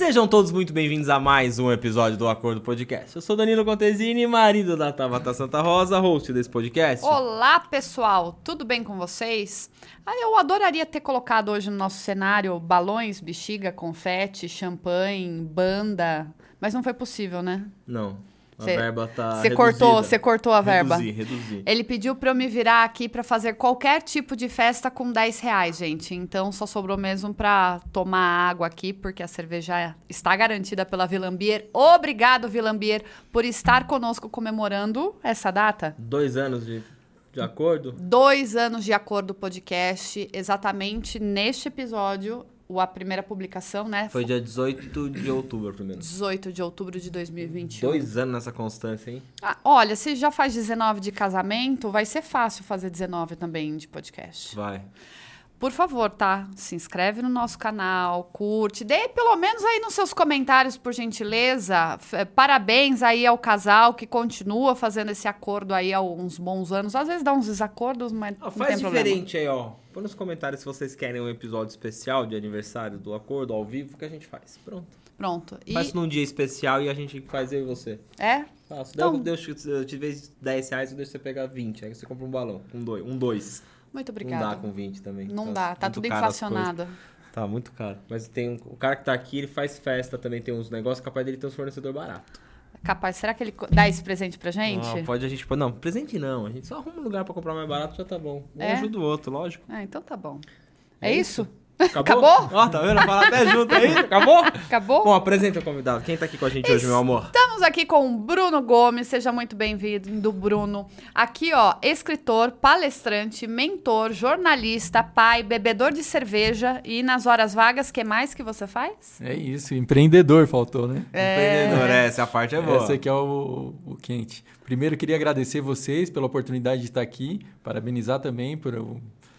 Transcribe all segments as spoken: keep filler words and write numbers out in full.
Sejam todos muito bem-vindos a mais um episódio do Acordo Podcast. Eu sou Danilo Contesini, marido da Tabata Santa Rosa, host desse podcast. Olá, pessoal! Tudo bem com vocês? Ah, eu adoraria ter colocado hoje no nosso cenário balões, bexiga, confete, champanhe, banda, mas não foi possível, né? Não. A Cê, verba tá Você cortou, você cortou a verba. Reduzi, reduzi. Ele pediu pra eu me virar aqui pra fazer qualquer tipo de festa com dez reais, gente. Então só sobrou mesmo pra tomar água aqui, porque a cerveja está garantida pela Vilambier. Obrigado, Vilambier, por estar conosco comemorando essa data. Dois anos de, de acordo? Dois anos de acordo podcast, exatamente neste episódio. A primeira publicação, né? Foi dia dezoito de outubro, primeiro. dezoito de outubro de dois mil e vinte e um. Dois anos nessa constância, hein? Ah, olha, se já faz dezenove de casamento, vai ser fácil fazer dezenove também de podcast. Vai. Por favor, tá? Se inscreve no nosso canal, curte, dê pelo menos aí nos seus comentários, por gentileza. F- Parabéns aí ao casal que continua fazendo esse acordo aí há uns bons anos. Às vezes dá uns desacordos, mas Ah, não faz tem diferente aí, ó. Põe nos comentários se vocês querem um episódio especial de aniversário do acordo, ao vivo, que a gente faz. Pronto. Pronto. E... Faz num dia especial e a gente faz eu e você. É? Faço. Então- Eu, deixo, eu te vejo dez reais, eu deixo você pegar vinte. Aí você compra um balão, um dois. Um dois. Muito Não obrigada. dá com vinte também. Não dá, tá muito tudo caro as inflacionado. coisas. Tá muito caro. Mas tem um, o cara que tá aqui, ele faz festa também, tem uns negócios, capaz dele ter um fornecedor barato. Capaz, será que ele co- dá esse presente pra gente? Ah, pode a gente... Não, presente não. A gente só arruma um lugar pra comprar mais barato, já tá bom. Um É? ajuda o outro, lógico. Ah, então tá bom. É É, isso? isso? Acabou? Acabou? Ó, tá vendo? Fala até junto aí. Acabou? Acabou? Bom, apresenta o convidado. Quem tá aqui com a gente hoje, meu amor? Estamos aqui com o Bruno Gomes, seja muito bem-vindo, Bruno. Aqui, ó, escritor, palestrante, mentor, jornalista, pai, bebedor de cerveja e nas horas vagas, o que mais que você faz? É isso, empreendedor faltou, né? Empreendedor, essa parte é boa. Essa aqui é o, o quente. Primeiro, queria agradecer vocês pela oportunidade de estar aqui, parabenizar também por o-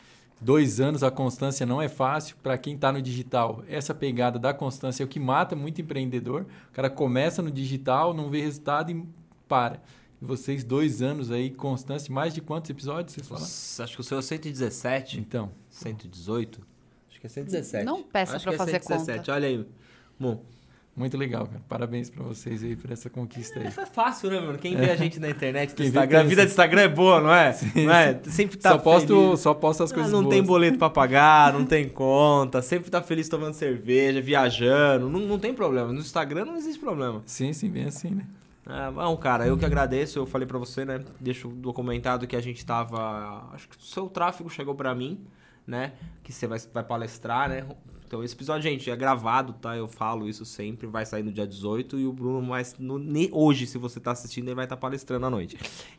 dois anos, a constância não é fácil. Para quem está no digital, essa pegada da constância é o que mata muito empreendedor. O cara começa no digital, não vê resultado e para. E vocês, dois anos aí, constância, mais de quantos episódios vocês falaram? Nossa, acho que o seu é cento e dezessete. Então, cento e dezoito? Acho que é cento e dezessete. Não peça Acho pra que é fazer cento e dezessete. conta. Olha aí. Bom, muito legal, cara. Parabéns para vocês aí por essa conquista aí. é fácil, né, mano? Quem vê a gente na internet, no Quem vê Instagram, a pensa. vida do Instagram é boa, não é? Sim, não é? Sempre tá só, posto, feliz. só posto as Ah, coisas não boas. tem boleto pra pagar, não tem conta, sempre tá feliz tomando cerveja, viajando, não, não tem problema. No Instagram não existe problema. Sim, sim, bem assim, né? Ah, bom, cara, eu que agradeço, eu falei pra você, né, deixo documentado que a gente tava, acho que o seu tráfego chegou pra mim, né, que você vai, vai palestrar, né, então esse episódio, gente, é gravado, tá, eu falo isso sempre, vai sair no dia dezoito e o Bruno, mas no, ne- hoje, se você tá assistindo, ele vai estar palestrando à noite,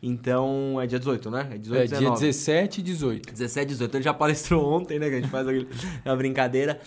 então é dia dezoito, né, é dezoito, É, dia dezenove. dezessete e dezoito. dezessete, dezoito, ele já palestrou ontem, né, que a gente faz aquele, uma brincadeira,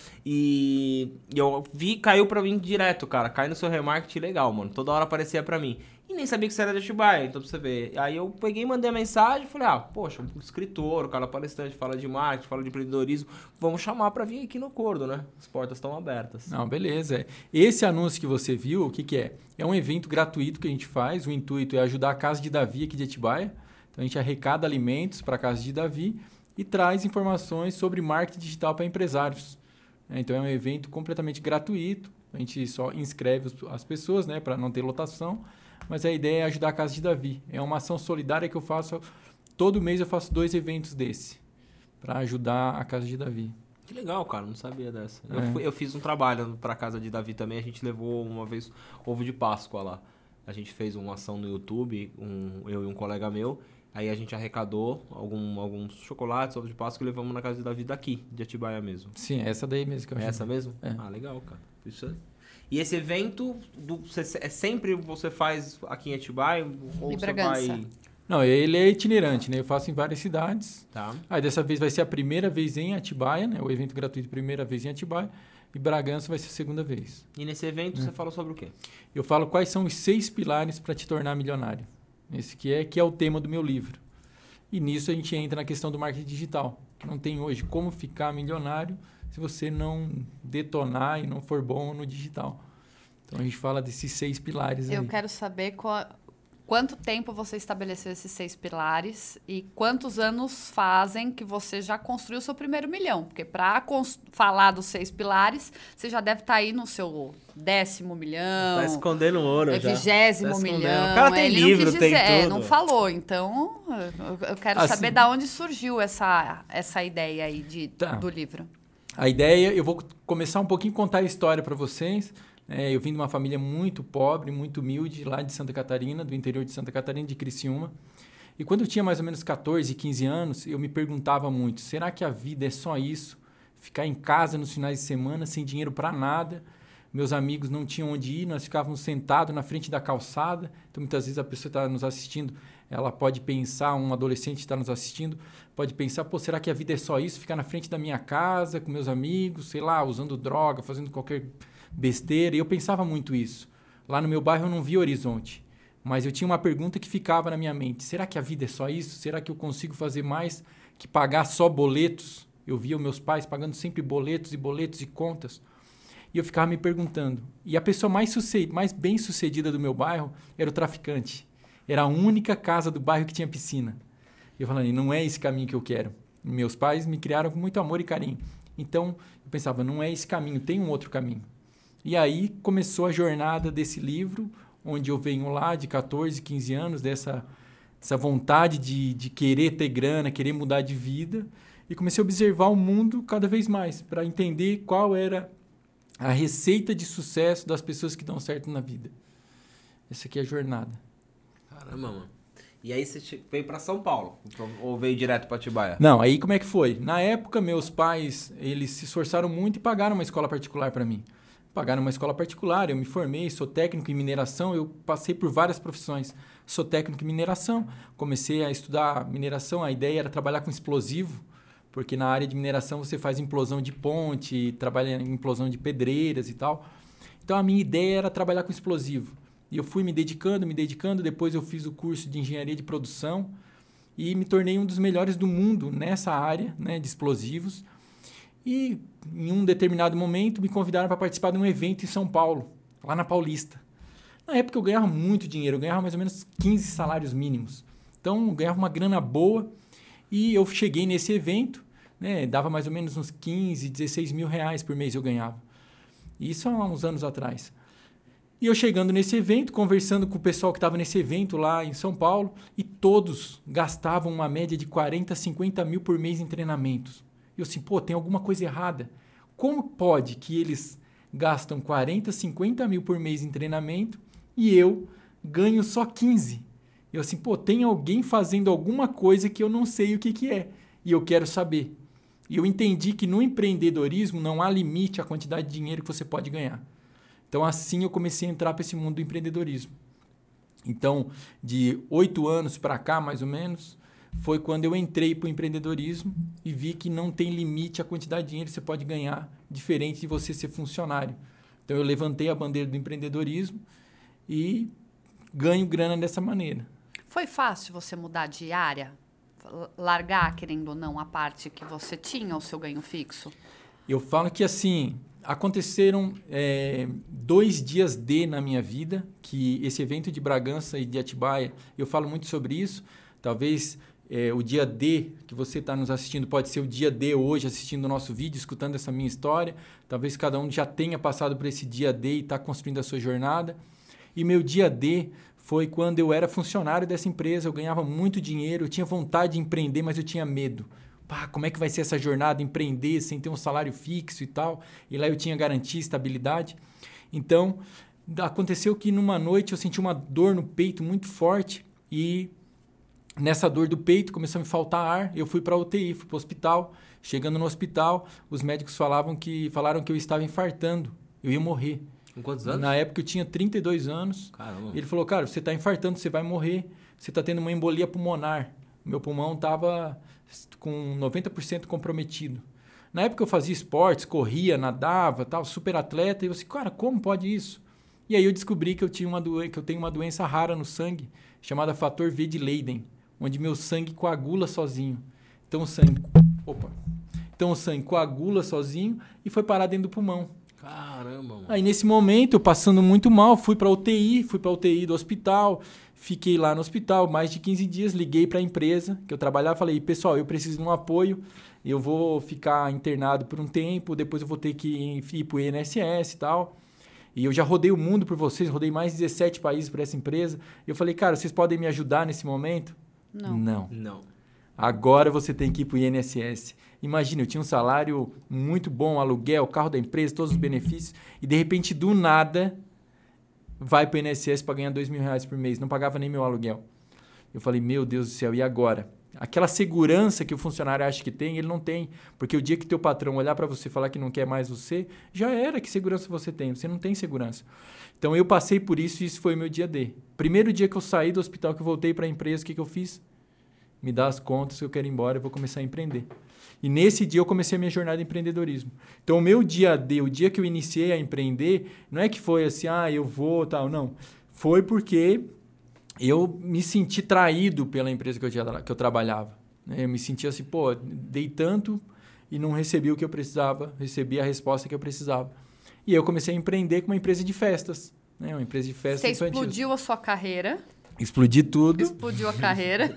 e e eu vi, caiu pra mim direto, cara, cai no seu remarketing legal, mano, toda hora aparecia pra mim, e nem sabia que você era de Atibaia, então pra você ver, aí eu peguei, mandei a mensagem, falei, ah, poxa, um escritor, o cara palestrante, fala de marketing, fala de empreendedorismo, vamos chamar pra vir aqui no acordo, né, as portas estão abertas. Não, beleza. Esse anúncio que você viu, o que, que é? É um evento gratuito que a gente faz, o intuito é ajudar a Casa de Davi aqui de Atibaia, então a gente arrecada alimentos para a Casa de Davi e traz informações sobre marketing digital para empresários. Então é um evento completamente gratuito, a gente só inscreve os- as pessoas, né, para não ter lotação, mas a ideia é ajudar a Casa de Davi. É uma ação solidária que eu faço, todo mês eu faço dois eventos desse, para ajudar a Casa de Davi. Que legal, cara, não sabia dessa. Eu, É. fui- eu fiz um trabalho pra casa de Davi também, a gente levou uma vez ovo de Páscoa lá. A gente fez uma ação no YouTube, um, eu e um colega meu, aí a gente arrecadou algum, alguns chocolates, ovo de Páscoa e levamos na casa de Davi daqui, de Atibaia mesmo. Sim, é essa daí mesmo que eu É acho. essa mesmo? É. Ah, legal, cara. Isso é... E esse evento, do, você- é sempre você faz aqui em Atibaia? Ou Em você Bragança. vai... Não, ele é itinerante, né? Eu faço em várias cidades. Tá. Aí dessa vez vai ser a primeira vez em Atibaia, né? O evento gratuito primeira vez em Atibaia. E Bragança vai ser a segunda vez. E nesse evento você fala sobre o quê? Eu falo quais são os seis pilares para te tornar milionário. Esse que é, que é o tema do meu livro. E nisso a gente entra na questão do marketing digital. Que não tem hoje como ficar milionário se você não detonar e não for bom no digital. Então a gente fala desses seis pilares Eu aí. quero saber qual, Quanto tempo você estabeleceu esses seis pilares e quantos anos fazem que você já construiu o seu primeiro milhão? Porque para falar dos seis pilares, você já deve estar aí no seu décimo milhão. Tá escondendo ouro é já. vigésimo tá milhão. O cara tem Ele livro, não quis tem dizer, tudo. É, não falou. Então, eu, eu quero Assim, saber de onde surgiu essa, essa ideia aí de, tá. do livro. A ideia, eu vou começar um pouquinho a contar a história para vocês. É, eu vim de uma família muito pobre, muito humilde, lá de Santa Catarina, do interior de Santa Catarina, de Criciúma. E quando eu tinha mais ou menos catorze, quinze anos, eu me perguntava muito, será que a vida é só isso? Ficar em casa nos finais de semana, sem dinheiro para nada. Meus amigos não tinham onde ir, nós ficávamos sentados na frente da calçada. Então, muitas vezes a pessoa está nos assistindo, ela pode pensar, um adolescente está nos assistindo, pode pensar, pô, será que a vida é só isso? Ficar na frente da minha casa, com meus amigos, sei lá, usando droga, fazendo qualquer besteira. E eu pensava muito isso. Lá no meu bairro eu não via horizonte, mas eu tinha uma pergunta que ficava na minha mente. Será que a vida é só isso? Será que eu consigo fazer mais que pagar só boletos? Eu via os meus pais pagando sempre boletos e boletos e contas. E eu ficava me perguntando. E a pessoa mais, suced... mais bem sucedida do meu bairro era o traficante. Era a única casa do bairro que tinha piscina. E eu falei, não é esse caminho que eu quero. Meus pais me criaram com muito amor e carinho. Então, eu pensava, não é esse caminho, tem um outro caminho. E aí começou a jornada desse livro, onde eu venho lá de catorze, quinze anos, dessa, dessa vontade de, de querer ter grana, querer mudar de vida. E comecei a observar o mundo cada vez mais, para entender qual era a receita de sucesso das pessoas que dão certo na vida. Essa aqui é a jornada. Caramba, mano. E aí você veio para São Paulo? Ou veio direto para Atibaia? Não, aí como é que foi? Na época, meus pais, eles se esforçaram muito e pagaram uma escola particular para mim. Pagaram uma escola particular, eu me formei, sou técnico em mineração, eu passei por várias profissões. Sou técnico em mineração, comecei a estudar mineração, a ideia era trabalhar com explosivo, porque na área de mineração você faz implosão de ponte, trabalha em implosão de pedreiras e tal. Então a minha ideia era trabalhar com explosivo. E eu fui me dedicando, me dedicando, depois eu fiz o curso de engenharia de produção e me tornei um dos melhores do mundo nessa área, né, de explosivos. E em um determinado momento me convidaram para participar de um evento em São Paulo, lá na Paulista. Na época eu ganhava muito dinheiro, eu ganhava mais ou menos quinze salários mínimos. Então eu ganhava uma grana boa e eu cheguei nesse evento, né, dava mais ou menos uns quinze, dezesseis mil reais por mês eu ganhava. Isso há uns anos atrás. E eu chegando nesse evento, conversando com o pessoal que estava nesse evento lá em São Paulo, e todos gastavam uma média de quarenta, cinquenta mil por mês em treinamentos. Eu assim, pô, tem alguma coisa errada. Como pode que eles gastam quarenta, cinquenta mil por mês em treinamento e eu ganho só quinze? Eu assim, pô, tem alguém fazendo alguma coisa que eu não sei o que, que é e eu quero saber. E eu entendi que no empreendedorismo não há limite à quantidade de dinheiro que você pode ganhar. Então, assim eu comecei a entrar para esse mundo do empreendedorismo. Então, de oito anos para cá, mais ou menos, foi quando eu entrei para o empreendedorismo e vi que não tem limite a quantidade de dinheiro que você pode ganhar, diferente de você ser funcionário. Então, eu levantei a bandeira do empreendedorismo e ganho grana dessa maneira. Foi fácil você mudar de área? Largar, querendo ou não, a parte que você tinha, o seu ganho fixo? Eu falo que, assim, aconteceram é, dois dias D na minha vida, que esse evento de Bragança e de Atibaia, eu falo muito sobre isso. Talvez é, o dia D que você está nos assistindo pode ser o dia D hoje, assistindo o nosso vídeo, escutando essa minha história. Talvez cada um já tenha passado por esse dia D e está construindo a sua jornada. E meu dia D foi quando eu era funcionário dessa empresa, eu ganhava muito dinheiro, eu tinha vontade de empreender, mas eu tinha medo. Pá, como é que vai ser essa jornada, empreender sem ter um salário fixo e tal? E lá eu tinha garantia, estabilidade. Então, aconteceu que numa noite eu senti uma dor no peito muito forte e nessa dor do peito começou a me faltar ar, eu fui para a U T I, fui para o hospital. Chegando no hospital, os médicos falavam que, falaram que eu estava infartando, eu ia morrer. Com quantos anos? Na época eu tinha trinta e dois anos. Caramba. Ele falou, cara, você está infartando, você vai morrer, você está tendo uma embolia pulmonar. Meu pulmão estava com noventa por cento comprometido. Na época eu fazia esportes, corria, nadava, tal, super atleta, e eu disse, cara, como pode isso? E aí eu descobri que eu, tinha uma doen- que eu tenho uma doença rara no sangue, chamada fator V de Leiden, onde meu sangue coagula sozinho. Então o sangue, opa, então o sangue coagula sozinho e foi parar dentro do pulmão. Caramba, mano. Aí nesse momento, eu passando muito mal, fui para U T I, fui para U T I do hospital, Fiquei lá no hospital mais de quinze dias, liguei para a empresa que eu trabalhava, falei, pessoal, eu preciso de um apoio, eu vou ficar internado por um tempo, depois eu vou ter que ir para o I N S S e tal. E eu já rodei o mundo por vocês, rodei mais de dezessete países por essa empresa. E eu falei, cara, vocês podem me ajudar nesse momento? Não. Não. Não. Agora você tem que ir para o I N S S. Imagina, eu tinha um salário muito bom, aluguel, carro da empresa, todos os benefícios, e de repente, do nada, vai para o I N S S para ganhar dois mil reais por mês. Não pagava nem meu aluguel. Eu falei, meu Deus do céu, e agora? Aquela segurança que o funcionário acha que tem, ele não tem. Porque o dia que teu patrão olhar para você e falar que não quer mais você, já era. Que segurança você tem? Você não tem segurança. Então, eu passei por isso e isso foi o meu dia D. Primeiro dia que eu saí do hospital, que eu voltei para a empresa, o que, que eu fiz? Me dá as contas que eu quero ir embora, eu vou começar a empreender. E nesse dia eu comecei a minha jornada de empreendedorismo. Então, o meu dia D, o dia que eu iniciei a empreender, não é que foi assim, ah, eu vou, tal, não. Foi porque eu me senti traído pela empresa que eu, tinha, que eu trabalhava. Eu me senti assim, pô, dei tanto e não recebi o que eu precisava, recebi a resposta que eu precisava. E eu comecei a empreender com uma empresa de festas, né? Uma empresa de festas Você infantis. explodiu a sua carreira. Explodi tudo. Explodiu a carreira.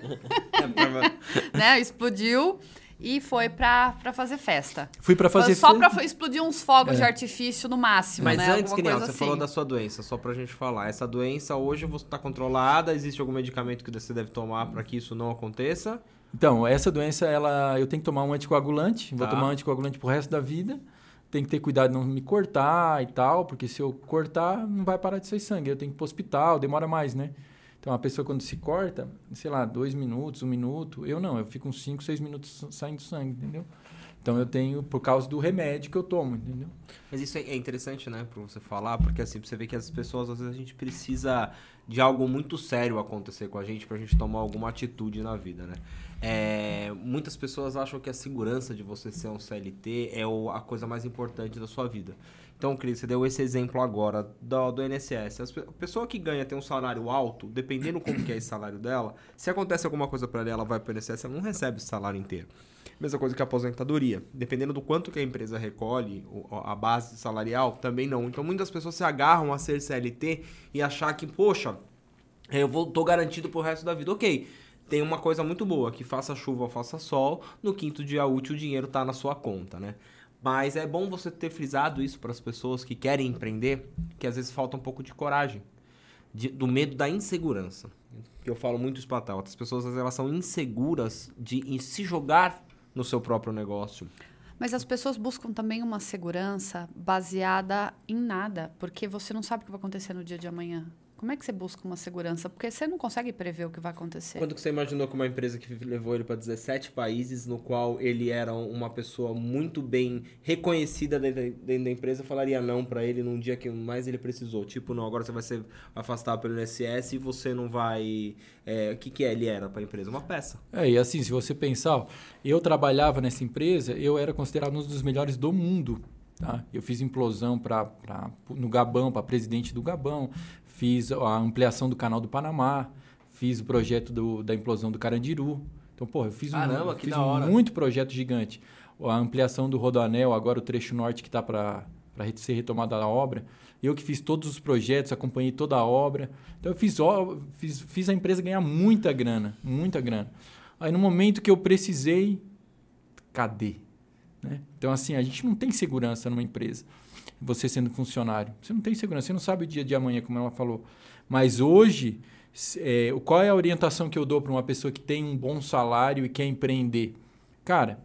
né? Explodiu e foi pra, pra fazer festa. Fui pra fazer Só festa. pra explodir uns fogos É. de artifício no máximo, Mas né? antes, Alguma que nem coisa você assim. falou da sua doença, só pra gente falar. Essa doença hoje você tá controlada? Existe algum medicamento que você deve tomar pra que isso não aconteça? Então, essa doença, ela, eu tenho que tomar um anticoagulante. Vou Tá. tomar um anticoagulante pro resto da vida. Tem que ter cuidado de não me cortar e tal, porque se eu cortar, não vai parar de sair sangue. Eu tenho que ir pro hospital, demora mais, né? Então, a pessoa quando se corta, sei lá, dois minutos, um minuto. Eu não, eu fico uns cinco, seis minutos saindo sangue, entendeu? Então, eu tenho, por causa do remédio que eu tomo, entendeu? Mas isso é interessante, né, pra você falar, porque assim, você vê que as pessoas, às vezes a gente precisa de algo muito sério acontecer com a gente pra gente tomar alguma atitude na vida, né? É, muitas pessoas acham que a segurança de você ser um C L T é o, a coisa mais importante da sua vida. Então, Cris, você deu esse exemplo agora do, do I N S S. A pessoa que ganha, tem um salário alto, dependendo como que é esse salário dela, se acontece alguma coisa pra ela, ela vai pro I N S S, ela não recebe esse salário inteiro. Mesma coisa que a aposentadoria. Dependendo do quanto que a empresa recolhe, a base salarial, também não. Então, muitas pessoas se agarram a ser C L T e achar que, poxa, eu vou, tô garantido pro resto da vida. Ok, tem uma coisa muito boa, que faça chuva ou faça sol, no quinto dia útil o dinheiro tá na sua conta, né? Mas é bom você ter frisado isso para as pessoas que querem empreender, que às vezes falta um pouco de coragem, de, do medo da insegurança. Eu falo muito isso para tal. As pessoas, elas são inseguras de em se jogar no seu próprio negócio. Mas as pessoas buscam também uma segurança baseada em nada, porque você não sabe o que vai acontecer no dia de amanhã. Como é que você busca uma segurança? Porque você não consegue prever o que vai acontecer. Quando que você imaginou que uma empresa que levou ele para dezessete países, no qual ele era uma pessoa muito bem reconhecida dentro da empresa, falaria não para ele num dia que mais ele precisou? Tipo, não, agora você vai ser afastado pelo I N S S e você não vai... É, o que, que ele era para a empresa? Uma peça. É, e assim, se você pensar, ó, eu trabalhava nessa empresa, eu era considerado um dos melhores do mundo. Tá? Eu fiz implosão pra, pra, no Gabão, para presidente do Gabão, fiz a ampliação do canal do Panamá, fiz o projeto do, da implosão do Carandiru. Então, porra, eu fiz, Caramba, um, que fiz da hora. muito projeto gigante. A ampliação do Rodoanel, agora o trecho norte que está para ser retomada a obra. Eu que fiz todos os projetos, acompanhei toda a obra. Então, eu fiz, fiz, fiz a empresa ganhar muita grana, muita grana. Aí, no momento que eu precisei, cadê? Né? Então, assim, a gente não tem segurança numa empresa, você sendo funcionário. Você não tem segurança, você não sabe o dia de amanhã, como ela falou. Mas hoje, é, qual é a orientação que eu dou para uma pessoa que tem um bom salário e quer empreender? Cara,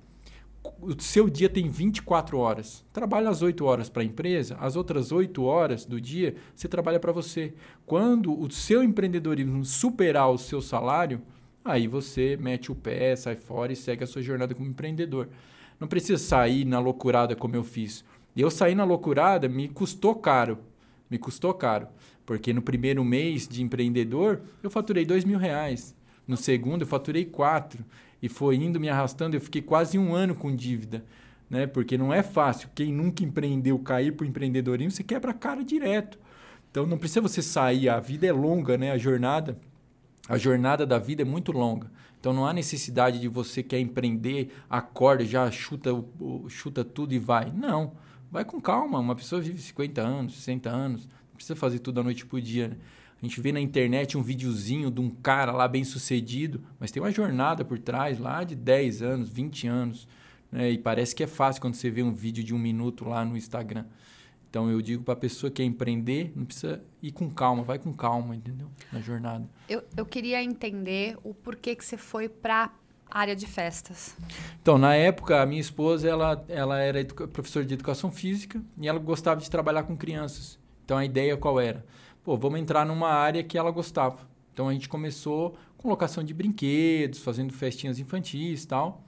o seu dia tem vinte e quatro horas. Trabalha as oito horas para a empresa, as outras oito horas do dia você trabalha para você. Quando o seu empreendedorismo superar o seu salário, aí você mete o pé, sai fora e segue a sua jornada como empreendedor. Não precisa sair na loucurada como eu fiz. Eu saí na loucurada, me custou caro. Me custou caro. Porque no primeiro mês de empreendedor, eu faturei dois mil reais. No segundo, eu faturei quatro. E foi indo, me arrastando, eu fiquei quase um ano com dívida. Né? Porque não é fácil. Quem nunca empreendeu, cair para o empreendedorismo, você quebra a cara direto. Então, não precisa você sair. A vida é longa, né? A jornada, a jornada da vida é muito longa. Então, não há necessidade de você quer empreender, acorda, já chuta, chuta tudo e vai. Não, vai com calma. Uma pessoa vive cinquenta anos, sessenta anos, não precisa fazer tudo da noite para o dia. Né? A gente vê na internet um videozinho de um cara lá bem sucedido, mas tem uma jornada por trás lá de dez anos, vinte anos. Né? E parece que é fácil quando você vê um vídeo de um minuto lá no Instagram. Então, eu digo para a pessoa que quer empreender, não precisa ir com calma, vai com calma, entendeu? Na jornada. Eu, eu queria entender o porquê que você foi para a área de festas. Então, na época, a minha esposa, ela, ela era educa- professora de educação física e ela gostava de trabalhar com crianças. Então, a ideia qual era? Pô, vamos entrar numa área que ela gostava. Então, a gente começou com locação de brinquedos, fazendo festinhas infantis e tal.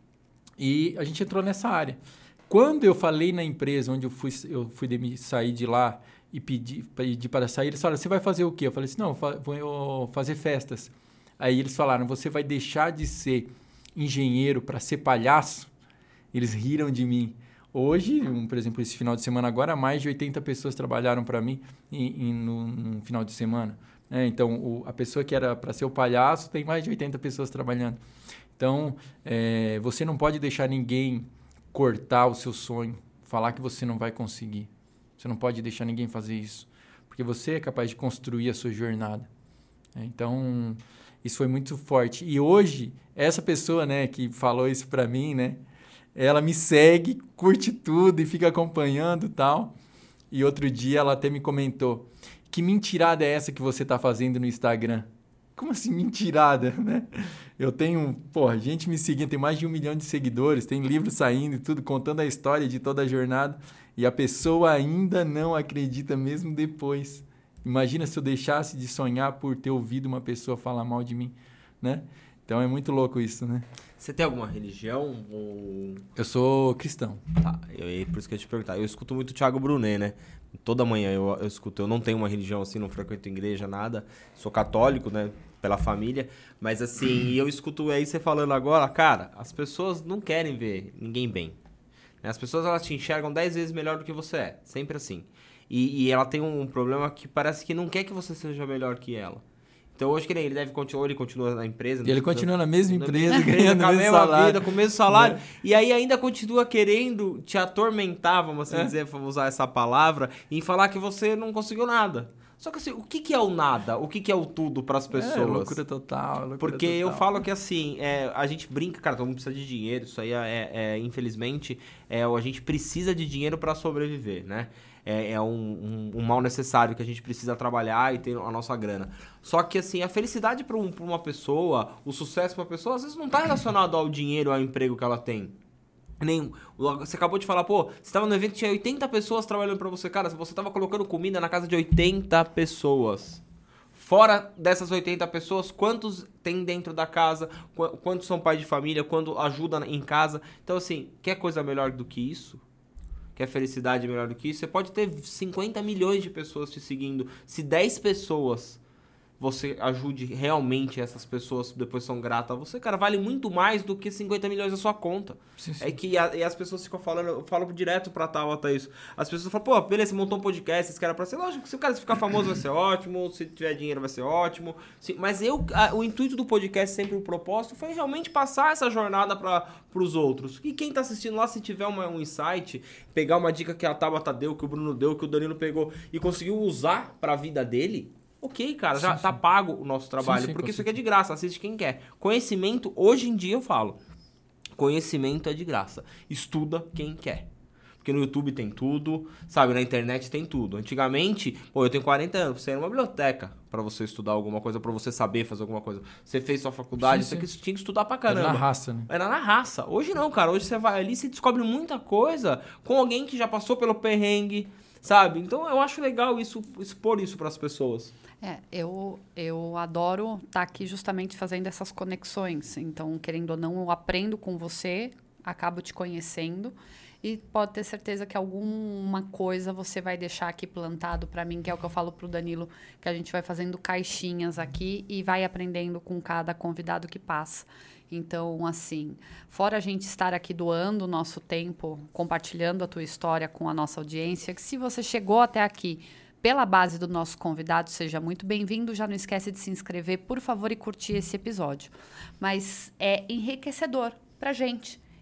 E a gente entrou nessa área. Quando eu falei na empresa onde eu fui, eu fui de, sair de lá e pedi, pedi para sair, eles falaram, você vai fazer o quê? Eu falei assim, não, vou fazer festas. Aí eles falaram, você vai deixar de ser engenheiro para ser palhaço? Eles riram de mim. Hoje, um, por exemplo, esse final de semana agora, mais de oitenta pessoas trabalharam para mim em, em, no, no final de semana. É, então, o, a pessoa que era para ser o palhaço tem mais de oitenta pessoas trabalhando. Então, é, você não pode deixar ninguém cortar o seu sonho, falar que você não vai conseguir. Você não pode deixar ninguém fazer isso, porque você é capaz de construir a sua jornada. É, então, isso foi muito forte. E hoje, essa pessoa, né, que falou isso para mim, né, ela me segue, curte tudo e fica acompanhando e tal. E outro dia ela até me comentou, que mentirada é essa que você está fazendo no Instagram? Como assim mentirada, né? Eu tenho, pô, gente me seguindo, tem mais de um milhão de seguidores, tem livro saindo e tudo, contando a história de toda a jornada, e a pessoa ainda não acredita mesmo depois. Imagina se eu deixasse de sonhar por ter ouvido uma pessoa falar mal de mim, né? Então é muito louco isso, né? Você tem alguma religião? Ou... Eu sou cristão. Tá, eu, por isso que eu ia te perguntar. Eu escuto muito o Thiago Brunet, né? Toda manhã eu, eu escuto. Eu não tenho uma religião assim, não frequento igreja, nada. Sou católico, né? Pela família. Mas assim, e eu escuto aí você falando agora, cara, as pessoas não querem ver ninguém bem. As pessoas, elas te enxergam dez vezes melhor do que você é. Sempre assim. E, e ela tem um problema que parece que não quer que você seja melhor que ela. Então hoje que nem ele deve continuar, ele continua na empresa. E ele continua na mesma empresa, na ganhando com a o mesmo mesma salário. vida, com o mesmo salário. É. E aí ainda continua querendo te atormentar, vamos assim É. dizer, vamos usar essa palavra, em falar que você não conseguiu nada. Só que assim, o que, que é o nada? O que, que é o tudo para as pessoas? É, loucura total, loucura Porque total. eu falo que assim, é, a gente brinca, cara, todo mundo precisa de dinheiro, isso aí é, é infelizmente, é, a gente precisa de dinheiro para sobreviver, né? É, é um, um, um mal necessário que a gente precisa trabalhar e ter a nossa grana. Só que assim, a felicidade para um, uma pessoa, o sucesso para uma pessoa, às vezes não está relacionado ao dinheiro, ao emprego que ela tem. Nem, você acabou de falar, pô, você estava no evento, tinha oitenta pessoas trabalhando para você. Cara, você estava colocando comida na casa de oitenta pessoas. Fora dessas oitenta pessoas, quantos tem dentro da casa? Quantos são pais de família? Quanto ajuda em casa? Então assim, quer coisa melhor do que isso? Quer felicidade melhor do que isso? Você pode ter cinquenta milhões de pessoas te seguindo. Se dez pessoas você ajude realmente essas pessoas, depois são gratas a você, cara, vale muito mais do que cinquenta milhões da sua conta. Sim, sim. É que a, e as pessoas ficam falando, eu falo direto pra Tabata isso. As pessoas falam, pô, beleza, você montou um podcast, esse cara pra ser, lógico, se o cara ficar famoso vai ser ótimo, se tiver dinheiro vai ser ótimo. Sim, mas eu, a, o intuito do podcast, sempre o propósito, foi realmente passar essa jornada para os outros. E quem tá assistindo lá, se tiver uma, um insight, pegar uma dica que a Tabata deu, que o Bruno deu, que o Danilo pegou e conseguiu usar pra vida dele, ok, cara, já sim, tá sim. pago o nosso trabalho, Sim, sim, porque com isso aqui é de graça, assiste quem quer. Conhecimento, hoje em dia eu falo, conhecimento é de graça, estuda quem quer. Porque no YouTube tem tudo, sabe, na internet tem tudo. Antigamente, pô, eu tenho quarenta anos, você era uma biblioteca pra você estudar alguma coisa, pra você saber fazer alguma coisa. Você fez sua faculdade, Sim, você sim. tinha que estudar pra caramba. Era na raça, né? Era na raça. Hoje não, cara, hoje você vai ali e você descobre muita coisa com alguém que já passou pelo perrengue, sabe? Então eu acho legal isso, expor isso pras pessoas. É, eu, eu adoro estar aqui justamente fazendo essas conexões. Então, querendo ou não, eu aprendo com você, acabo te conhecendo e pode ter certeza que alguma coisa você vai deixar aqui plantado para mim, que é o que eu falo pro Danilo, que a gente vai fazendo caixinhas aqui e vai aprendendo com cada convidado que passa. Então, assim, fora a gente estar aqui doando o nosso tempo, compartilhando a tua história com a nossa audiência, que se você chegou até aqui pela base do nosso convidado, seja muito bem-vindo. Já não esquece de se inscrever, por favor, e curtir esse episódio. Mas é enriquecedor pra gente.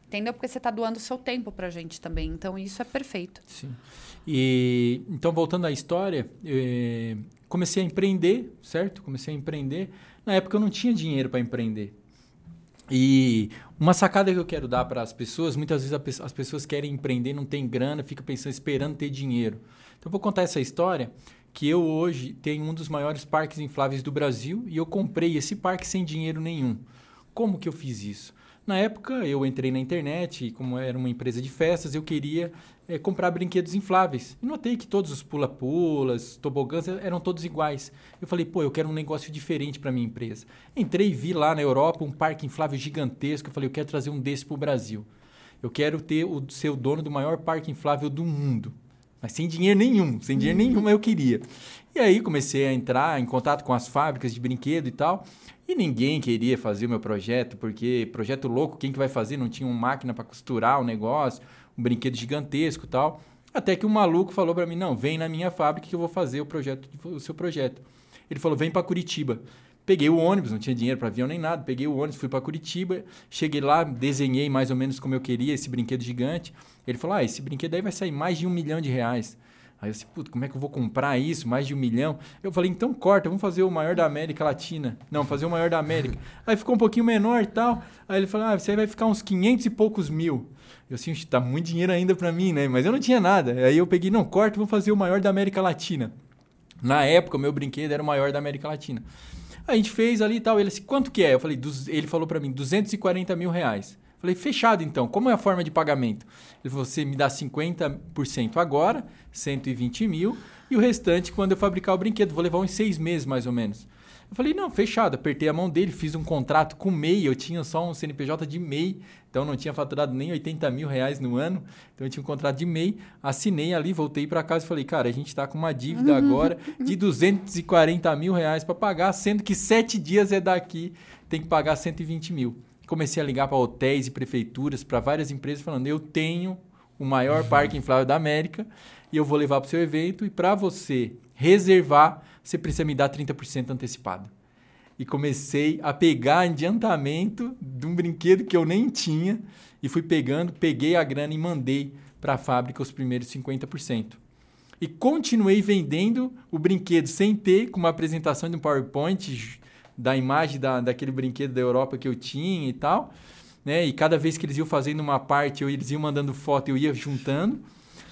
Entendeu? Porque você está doando o seu tempo pra gente também. Então, isso é perfeito. Sim. E, então, voltando à história, eh, comecei a empreender, certo? Comecei a empreender. Na época, eu não tinha dinheiro para empreender. E uma sacada que eu quero dar para as pessoas, muitas vezes a pe- as pessoas querem empreender, não tem grana, fica pensando, esperando ter dinheiro. Então, eu vou contar essa história, que eu hoje tenho um dos maiores parques infláveis do Brasil e eu comprei esse parque sem dinheiro nenhum. Como que eu fiz isso? Na época, eu entrei na internet e como era uma empresa de festas, eu queria é, comprar brinquedos infláveis. E notei que todos os pula-pulas, tobogãs eram todos iguais. Eu falei, pô, eu quero um negócio diferente para minha empresa. Entrei e vi lá na Europa um parque inflável gigantesco. Eu falei, eu quero trazer um desse para o Brasil. Eu quero ter o, ser o dono do maior parque inflável do mundo. Mas sem dinheiro nenhum, sem dinheiro nenhum, mas eu queria. E aí comecei a entrar em contato com as fábricas de brinquedo e tal. E ninguém queria fazer o meu projeto, porque projeto louco, quem que vai fazer? Não tinha uma máquina para costurar o negócio, um brinquedo gigantesco e tal. Até que um maluco falou para mim, não, vem na minha fábrica que eu vou fazer o, projeto, o seu projeto. Ele falou, vem para Curitiba. Peguei o ônibus, não tinha dinheiro para avião nem nada, peguei o ônibus, fui para Curitiba, cheguei lá, desenhei mais ou menos como eu queria esse brinquedo gigante. Ele falou, ah, esse brinquedo aí vai sair mais de um milhão de reais. Aí eu disse, puta, como é que eu vou comprar isso? Mais de um milhão? Eu falei, então corta, vamos fazer o maior da América Latina. Não, fazer o maior da América. Aí ficou um pouquinho menor e tal. Aí ele falou, ah, você vai ficar uns quinhentos e poucos mil. Eu assim, tá muito dinheiro ainda pra mim, né? Mas eu não tinha nada. Aí eu peguei, não, corta, vamos fazer o maior da América Latina. Na época, o meu brinquedo era o maior da América Latina. Aí a gente fez ali e tal. Ele disse, quanto que é? Eu falei, ele falou pra mim, duzentos e quarenta mil reais. Falei, fechado então, como é a forma de pagamento? Ele falou, você me dá cinquenta por cento agora, cento e vinte mil, e o restante quando eu fabricar o brinquedo, vou levar uns seis meses mais ou menos. Eu falei, não, fechado, apertei a mão dele, fiz um contrato com o M E I, eu tinha só um C N P J de M E I, então não tinha faturado nem oitenta mil reais no ano, então eu tinha um contrato de M E I, assinei ali, voltei para casa e falei, cara, a gente está com uma dívida agora de duzentos e quarenta mil reais para pagar, sendo que sete dias é daqui, tem que pagar cento e vinte mil. Comecei a ligar para hotéis e prefeituras, para várias empresas, falando, eu tenho o maior parque inflável da América e eu vou levar para o seu evento e para você reservar, você precisa me dar trinta por cento antecipado. E comecei a pegar adiantamento de um brinquedo que eu nem tinha e fui pegando, peguei a grana e mandei para a fábrica os primeiros cinquenta por cento. E continuei vendendo o brinquedo sem ter, com uma apresentação de um PowerPoint da imagem da, daquele brinquedo da Europa que eu tinha e tal, né? E cada vez que eles iam fazendo uma parte, eu, eles iam mandando foto, eu ia juntando.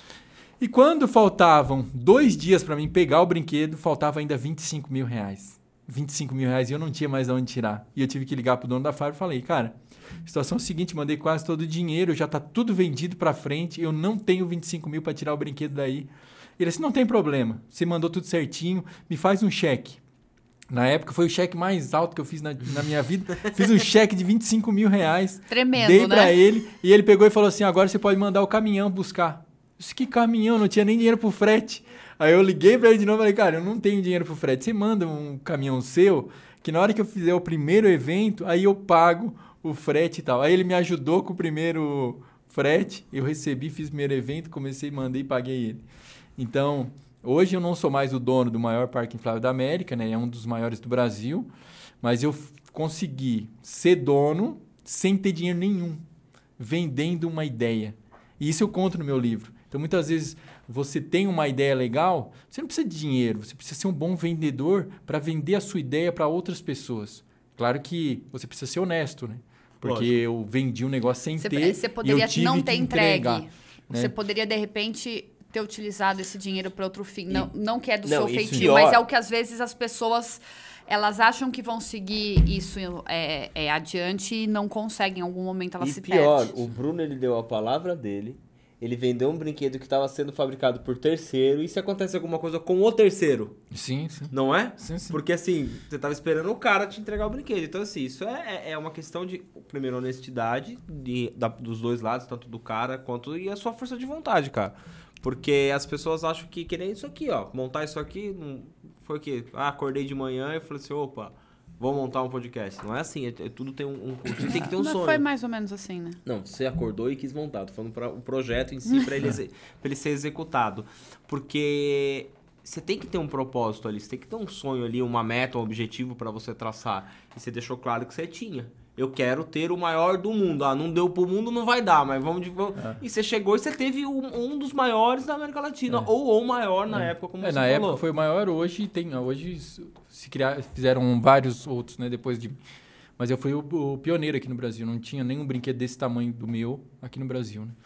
E quando faltavam dois dias para mim pegar o brinquedo, faltava ainda vinte e cinco mil reais. vinte e cinco mil reais e eu não tinha mais de onde tirar. E eu tive que ligar pro dono da fábrica e falei, cara, a situação é a seguinte, mandei quase todo o dinheiro, já tá tudo vendido para frente, eu não tenho vinte e cinco mil para tirar o brinquedo daí. Ele disse, não tem problema, você mandou tudo certinho, me faz um cheque. Na época foi o cheque mais alto que eu fiz na, na minha vida. Fiz um cheque de vinte e cinco mil reais. Tremendo, dei né? Dei pra ele e ele pegou e falou assim, agora você pode mandar o caminhão buscar. Eu disse, que caminhão? Não tinha nem dinheiro pro frete. Aí eu liguei pra ele de novo e falei, cara, eu não tenho dinheiro pro frete. Você manda um caminhão seu, que na hora que eu fizer o primeiro evento, aí eu pago o frete e tal. Aí ele me ajudou com o primeiro frete, eu recebi, fiz o primeiro evento, comecei, mandei e paguei ele. Então... Hoje eu não sou mais o dono do maior parque inflável da América, né? É um dos maiores do Brasil, mas eu f- consegui ser dono sem ter dinheiro nenhum, vendendo uma ideia. E isso eu conto no meu livro. Então, muitas vezes, você tem uma ideia legal, você não precisa de dinheiro, você precisa ser um bom vendedor para vender a sua ideia para outras pessoas. Claro que você precisa ser honesto, né? Porque Lógico. Eu vendi um negócio sem Você, ter você poderia e eu tive não que ter entregar, entregue. né? Você poderia, de repente... ter utilizado esse dinheiro para outro fim. Não, não que é do não, seu isso feitio, pior. mas é o que às vezes as pessoas elas acham que vão seguir isso é, é, adiante e não conseguem. Em algum momento elas E se pior, perdem. o Bruno ele deu a palavra dele, ele vendeu um brinquedo que estava sendo fabricado por terceiro, E se acontece alguma coisa com o terceiro, Sim, sim. não é? Sim, sim. Porque assim, você tava esperando o cara te entregar o brinquedo. Então assim, isso é, é uma questão de, primeiro, honestidade de, da, dos dois lados, tanto do cara quanto e a sua força de vontade, cara. Porque as pessoas acham que, que nem isso aqui, ó. Montar isso aqui, não, foi o quê? Ah, acordei de manhã e falei assim, opa, vou montar um podcast. Não é assim, é, é, tudo tem um, um custo, tem que ter um Mas sonho. foi mais ou menos assim, né? Não, você acordou e quis montar. Tô falando para o projeto em si, para ele, exe- pra ele ser executado. Porque você tem que ter um propósito ali, você tem que ter um sonho ali, uma meta, um objetivo para você traçar. E você deixou claro que você tinha. Eu quero ter o maior do mundo. Ah, não deu pro mundo, não vai dar, mas vamos... De, vamos... É. E você chegou e você teve um, um dos maiores da América Latina, é. ou o maior na é. época, como é, você na falou. Na época foi o maior, hoje tem... Hoje se criar, fizeram vários outros, né, depois de... Mas eu fui o, o pioneiro aqui no Brasil, não tinha nenhum brinquedo desse tamanho do meu aqui no Brasil, né?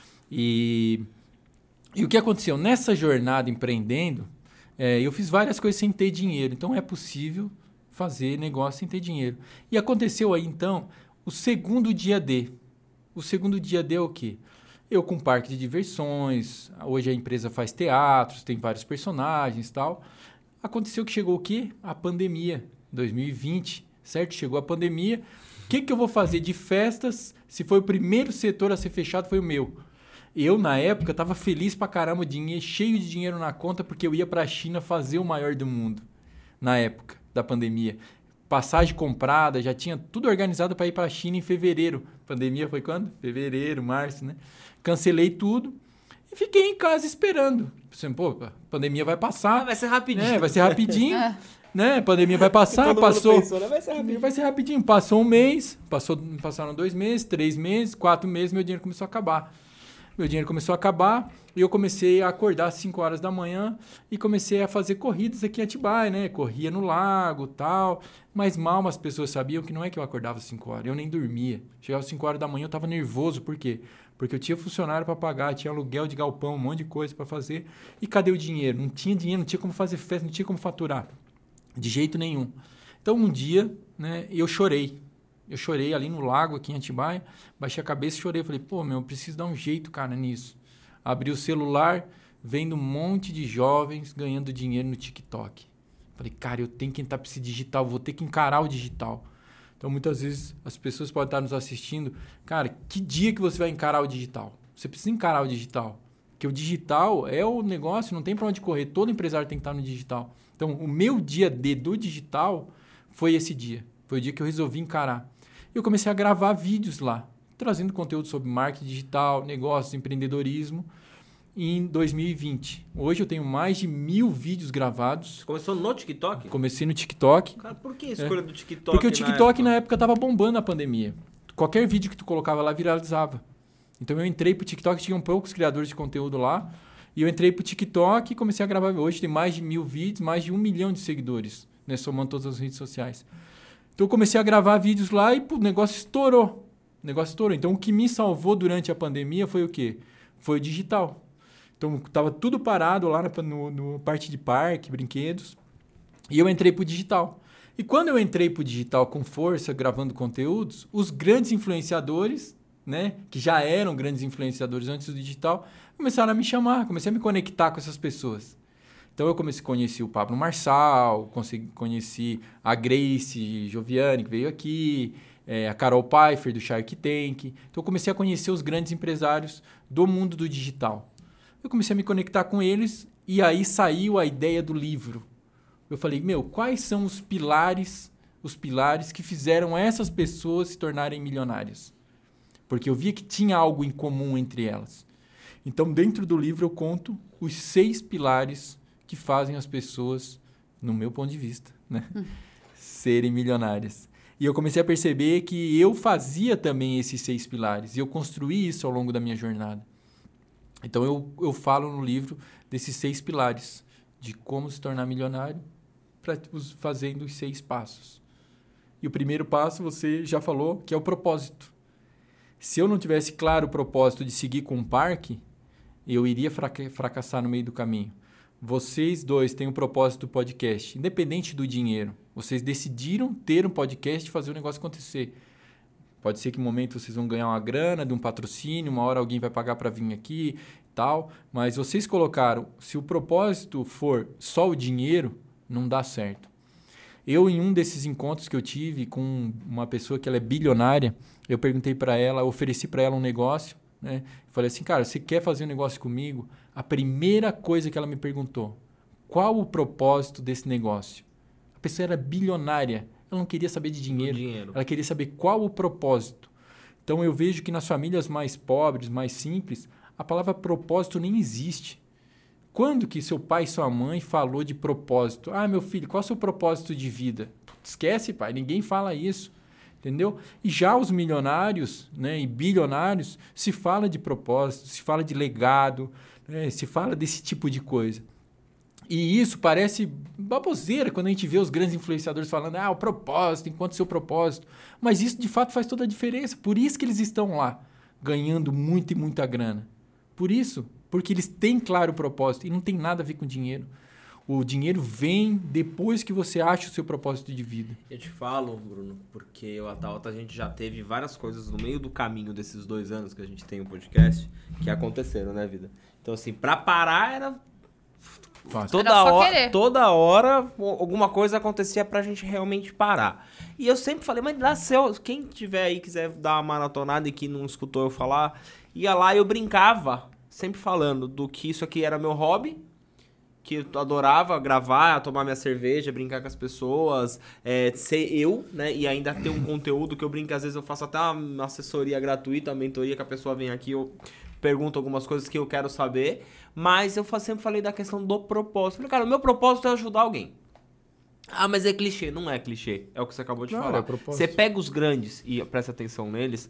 E, e o que aconteceu? Nessa jornada empreendendo, é, eu fiz várias coisas sem ter dinheiro, então é possível fazer negócio sem ter dinheiro. E aconteceu aí, então, o segundo dia D. O segundo dia D é o quê? Eu com parque de diversões, hoje a empresa faz teatros, tem vários personagens e tal. Aconteceu que chegou o quê? A pandemia, dois mil e vinte, certo? Chegou a pandemia. O que, que eu vou fazer de festas? Se foi o primeiro setor a ser fechado, foi o meu. Eu, na época, estava feliz pra caramba, dinheiro, cheio de dinheiro na conta, porque eu ia pra China fazer o maior do mundo, na época da pandemia. Passagem comprada, já tinha tudo organizado para ir para a China em fevereiro. Pandemia foi quando? Fevereiro, março, né? Cancelei tudo e fiquei em casa esperando. Pensei, pô, a pandemia vai passar. Ah, vai ser rapidinho. É, vai ser rapidinho, né? A pandemia vai passar, passou. Pensou, né? Vai ser rapidinho. Vai ser rapidinho. Passou um mês, passou, passaram dois meses, três meses, quatro meses, meu dinheiro começou a acabar. Meu dinheiro começou a acabar e eu comecei a acordar às cinco horas da manhã e comecei a fazer corridas aqui em Atibaia, né? Corria no lago e tal, mas mal as pessoas sabiam que não é que eu acordava às cinco horas, eu nem dormia. Chegava às cinco horas da manhã, eu estava nervoso, por quê? Porque eu tinha funcionário para pagar, tinha aluguel de galpão, um monte de coisa para fazer. E cadê o dinheiro? Não tinha dinheiro, não tinha como fazer festa, não tinha como faturar. De jeito nenhum. Então um dia, né, eu chorei. Eu chorei ali no lago, aqui em Atibaia, baixei a cabeça e chorei. Falei, pô, meu, eu preciso dar um jeito, cara, nisso. Abri o celular, vendo um monte de jovens ganhando dinheiro no TikTok. Falei, cara, eu tenho que entrar para esse digital, vou ter que encarar o digital. Então, muitas vezes, as pessoas podem estar nos assistindo. Cara, que dia que você vai encarar o digital? Você precisa encarar o digital. Porque o digital é o negócio, não tem para onde correr. Todo empresário tem que estar no digital. Então, o meu dia D do digital foi esse dia. Foi o dia que eu resolvi encarar. Eu comecei a gravar vídeos lá, trazendo conteúdo sobre marketing digital, negócios, empreendedorismo, em dois mil e vinte. Hoje eu tenho mais de mil vídeos gravados. Você começou no TikTok? Comecei no TikTok. Cara, por que a escolha é. do TikTok? Porque o TikTok na época estava bombando a pandemia. Qualquer vídeo que tu colocava lá viralizava. Então eu entrei pro TikTok, tinham poucos criadores de conteúdo lá, e eu entrei pro TikTok e comecei a gravar. Hoje tem mais de mil vídeos, mais de um milhão de seguidores, né, somando todas as redes sociais. Então eu comecei a gravar vídeos lá e pô, o negócio estourou. O negócio estourou. Então o que me salvou durante a pandemia foi o quê? Foi o digital. Então estava tudo parado lá na no, no parte de parque, brinquedos. E eu entrei para o digital. E quando eu entrei para o digital com força, gravando conteúdos, os grandes influenciadores, né, que já eram grandes influenciadores antes do digital, começaram a me chamar, comecei a me conectar com essas pessoas. Então eu comecei a conhecer o Pablo Marçal, consegui, conheci a Grace Joviani, que veio aqui, é, a Carol Pfeiffer, do Shark Tank. Então eu comecei a conhecer os grandes empresários do mundo do digital. Eu comecei a me conectar com eles e aí saiu a ideia do livro. Eu falei, meu, quais são os pilares, os pilares que fizeram essas pessoas se tornarem milionárias? Porque eu via que tinha algo em comum entre elas. Então, dentro do livro, eu conto os seis pilares que fazem as pessoas, no meu ponto de vista, né, hum. serem milionárias. E eu comecei a perceber que eu fazia também esses seis pilares. E eu construí isso ao longo da minha jornada. Então, eu, eu falo no livro desses seis pilares, de como se tornar milionário, pra, fazendo os seis passos. E o primeiro passo, você já falou, que é o propósito. Se eu não tivesse claro o propósito de seguir com um parque, eu iria fracassar no meio do caminho. Vocês dois têm um propósito do podcast, independente do dinheiro. Vocês decidiram ter um podcast e fazer o negócio acontecer. Pode ser que no momento vocês vão ganhar uma grana de um patrocínio, uma hora alguém vai pagar para vir aqui e tal, mas vocês colocaram, se o propósito for só o dinheiro, não dá certo. Eu, em um desses encontros que eu tive com uma pessoa que ela é bilionária, eu perguntei para ela, ofereci para ela um negócio, né? Falei assim, cara, você quer fazer um negócio comigo? A primeira coisa que ela me perguntou, qual o propósito desse negócio? A pessoa era bilionária, ela não queria saber de dinheiro, dinheiro, ela queria saber qual o propósito. Então eu vejo que nas famílias mais pobres, mais simples, a palavra propósito nem existe. Quando que seu pai e sua mãe falou de propósito? Ah, meu filho, qual é o seu propósito de vida? Esquece, pai, ninguém fala isso. entendeu? E já os milionários, né, e bilionários, se fala de propósito, se fala de legado, né, se fala desse tipo de coisa. E isso parece baboseira quando a gente vê os grandes influenciadores falando ah, o propósito, enquanto seu propósito. Mas isso, de fato, faz toda a diferença. Por isso que eles estão lá, ganhando muito e muita grana. Por isso, porque eles têm claro o propósito e não tem nada a ver com dinheiro. O dinheiro vem depois que você acha o seu propósito de vida. Eu te falo, Bruno, porque eu e a Tauta, a gente já teve várias coisas no meio do caminho desses dois anos que a gente tem o podcast que aconteceram, né, vida? Então, assim, pra parar era... Fácil. Toda Era só hora, querer. toda hora alguma coisa acontecia pra gente realmente parar. E eu sempre falei, mas dá seu, quem tiver aí, quiser dar uma maratonada e que não escutou eu falar, ia lá e eu brincava, sempre falando do que isso aqui era meu hobby, que eu adorava gravar, tomar minha cerveja, brincar com as pessoas, é, ser eu, né? E ainda ter um conteúdo que eu brinco, às vezes eu faço até uma assessoria gratuita, uma mentoria que a pessoa vem aqui, eu pergunto algumas coisas que eu quero saber, mas eu sempre falei da questão do propósito. Falei, cara, o meu propósito é ajudar alguém. Ah, mas é clichê. Não é clichê, é o que você acabou de Claro, falar. é propósito. Você pega os grandes e presta atenção neles,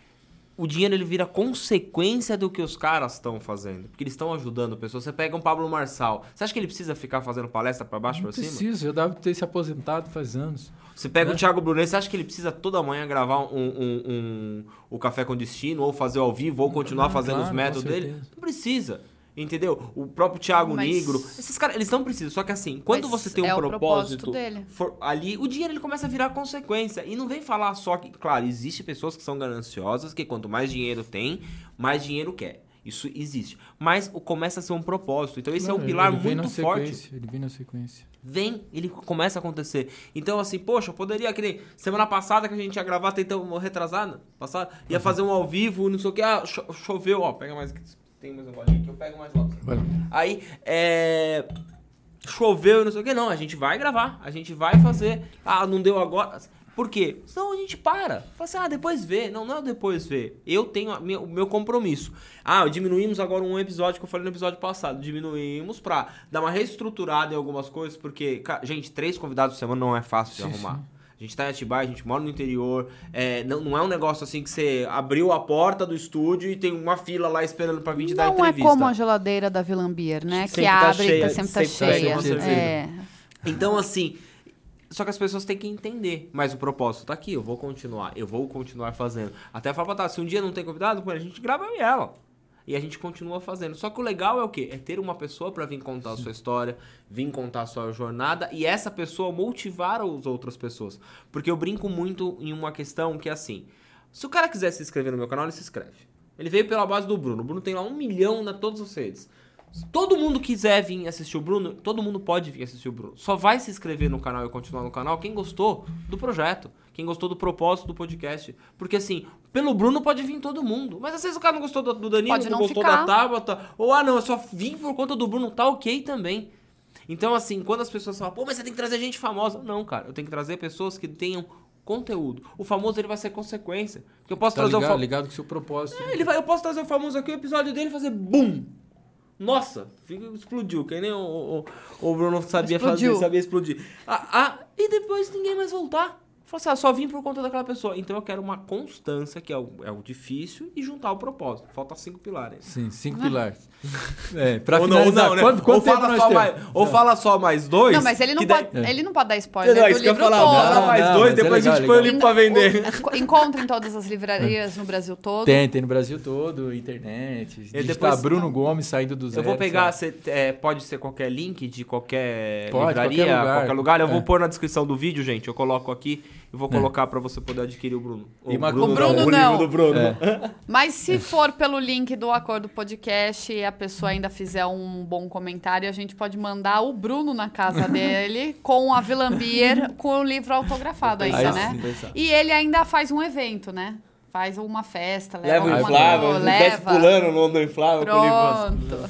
o dinheiro ele vira consequência do que os caras estão fazendo. Porque eles estão ajudando pessoas. Você pega um Pablo Marçal. Você acha que ele precisa ficar fazendo palestra pra baixo e Não pra cima? precisa, já deve ter se aposentado faz anos. Você pega É. o Thiago Brunet, você acha que ele precisa toda manhã gravar um, um, um- o Café com Destino, ou fazer ao vivo, ou continuar Ah, fazendo claro, os com métodos dele? certeza. Não precisa. Entendeu? O próprio Thiago Mas- Negro. Esses caras, eles não precisam. Só que assim, quando Mas você tem um é o propósito, propósito dele. for- ali, o dinheiro ele começa a virar consequência. E não vem falar só que... Claro, existe pessoas que são gananciosas, que quanto mais dinheiro tem, mais dinheiro quer. Isso existe. Mas o começa a ser um propósito. Então esse é um Claro, pilar ele vem muito na forte. sequência, Ele vem na sequência. Vem, ele começa a acontecer. Então, assim, poxa, eu poderia, que nem semana passada que a gente ia gravar, tentando retrasada, passada, ia fazer um ao vivo, não sei o que, ah, cho- choveu, ó, pega mais, tem mais um golinho aqui, eu pego mais lá. Vai lá. Aí, é... choveu e não sei o que, não, a gente vai gravar, a gente vai fazer, ah, não deu agora... Por quê? Senão a gente para. Fala assim, ah, depois vê. Não, não é o depois vê. Eu tenho a minha- o meu compromisso. Ah, diminuímos agora um episódio que eu falei no episódio passado. Diminuímos pra dar uma reestruturada em algumas coisas, porque, ca- gente, três convidados por semana não é fácil de Sim, arrumar. sim. A gente tá em Atibaia, a gente mora no interior. É, não, não é um negócio assim que você abriu a porta do estúdio e tem uma fila lá esperando pra vir te dar Não é entrevista. como a geladeira da Vilambier, né? Sempre que tá abre cheia, e tá, sempre tá sempre tá cheia. cheia. É. Então, assim, só que as pessoas têm que entender. Mas o propósito tá aqui, eu vou continuar, eu vou continuar fazendo. Até falar, tá, se um dia não tem convidado, pô, a gente grava eu e ela. E a gente continua fazendo. Só que o legal é o quê? É ter uma pessoa pra vir contar a sua história, vir contar a sua jornada e essa pessoa motivar as outras pessoas. Porque eu brinco muito em uma questão que é assim, se o cara quiser se inscrever no meu canal, ele se inscreve. Ele veio pela base do Bruno. O Bruno tem lá um milhão na todas as redes. Se todo mundo quiser vir assistir o Bruno, todo mundo pode vir assistir o Bruno. Só vai se inscrever no canal e continuar no canal quem gostou do projeto, quem gostou do propósito do podcast. Porque assim, pelo Bruno pode vir todo mundo. Mas às vezes o cara não gostou do do Danilo, Pode não, não gostou ficar. da Tabata. Ou, ah não, eu só vim por conta do Bruno, tá ok também. Então assim, quando as pessoas falam, pô, mas você tem que trazer gente famosa. Não, cara, eu tenho que trazer pessoas que tenham conteúdo. O famoso, ele vai ser consequência. Porque eu posso Tá trazer o ligado, famoso... ligado com o seu propósito. Ele vai, eu posso trazer o famoso aqui, o episódio dele e fazer BUM! Nossa, fica- explodiu, que nem o, o, o Bruno sabia Explodiu. fazer, sabia explodir. Ah, ah, e depois ninguém mais voltar. Falou assim, ah, só vim por conta daquela pessoa. Então eu quero uma constância, que é o, é o difícil, e juntar o propósito. Falta cinco pilares. Sim, cinco pilares. É, pra Ou não, ou finalizar, não, né? quanto, quanto ou tempo fala nós só temos? mais, ou fala só mais dois. Não, mas ele não, que daí- pode, ele não pode dar spoiler Não, do isso que eu livro ia falar, todo. fala mais Não, dois, mas é depois a legal, gente põe o legal. livro pra vender. O- Encontra em todas as livrarias no Brasil todo. Tem, tem no Brasil todo, internet. Digitar depois- Bruno Gomes saindo do zero. Eu vou pegar, sabe? cê- é, pode ser qualquer link de qualquer Pode, livraria, qualquer lugar. qualquer lugar. Eu vou É. pôr na descrição do vídeo, gente. Eu coloco aqui e vou colocar pra você poder adquirir o Bruno. E uma- Bruno O Bruno o não. livro do Bruno. É. Mas se for pelo link do Acordo Podcast e a pessoa ainda fizer um bom comentário, a gente pode mandar o Bruno na casa dele com a Vilambier com o livro autografado ainda, Aí né? sim. Pensar. E ele ainda faz um evento, né? Faz uma festa, leva, Leva o alguma inflável, coisa, desce leva. pulando no, no inflável com o livro. Pronto.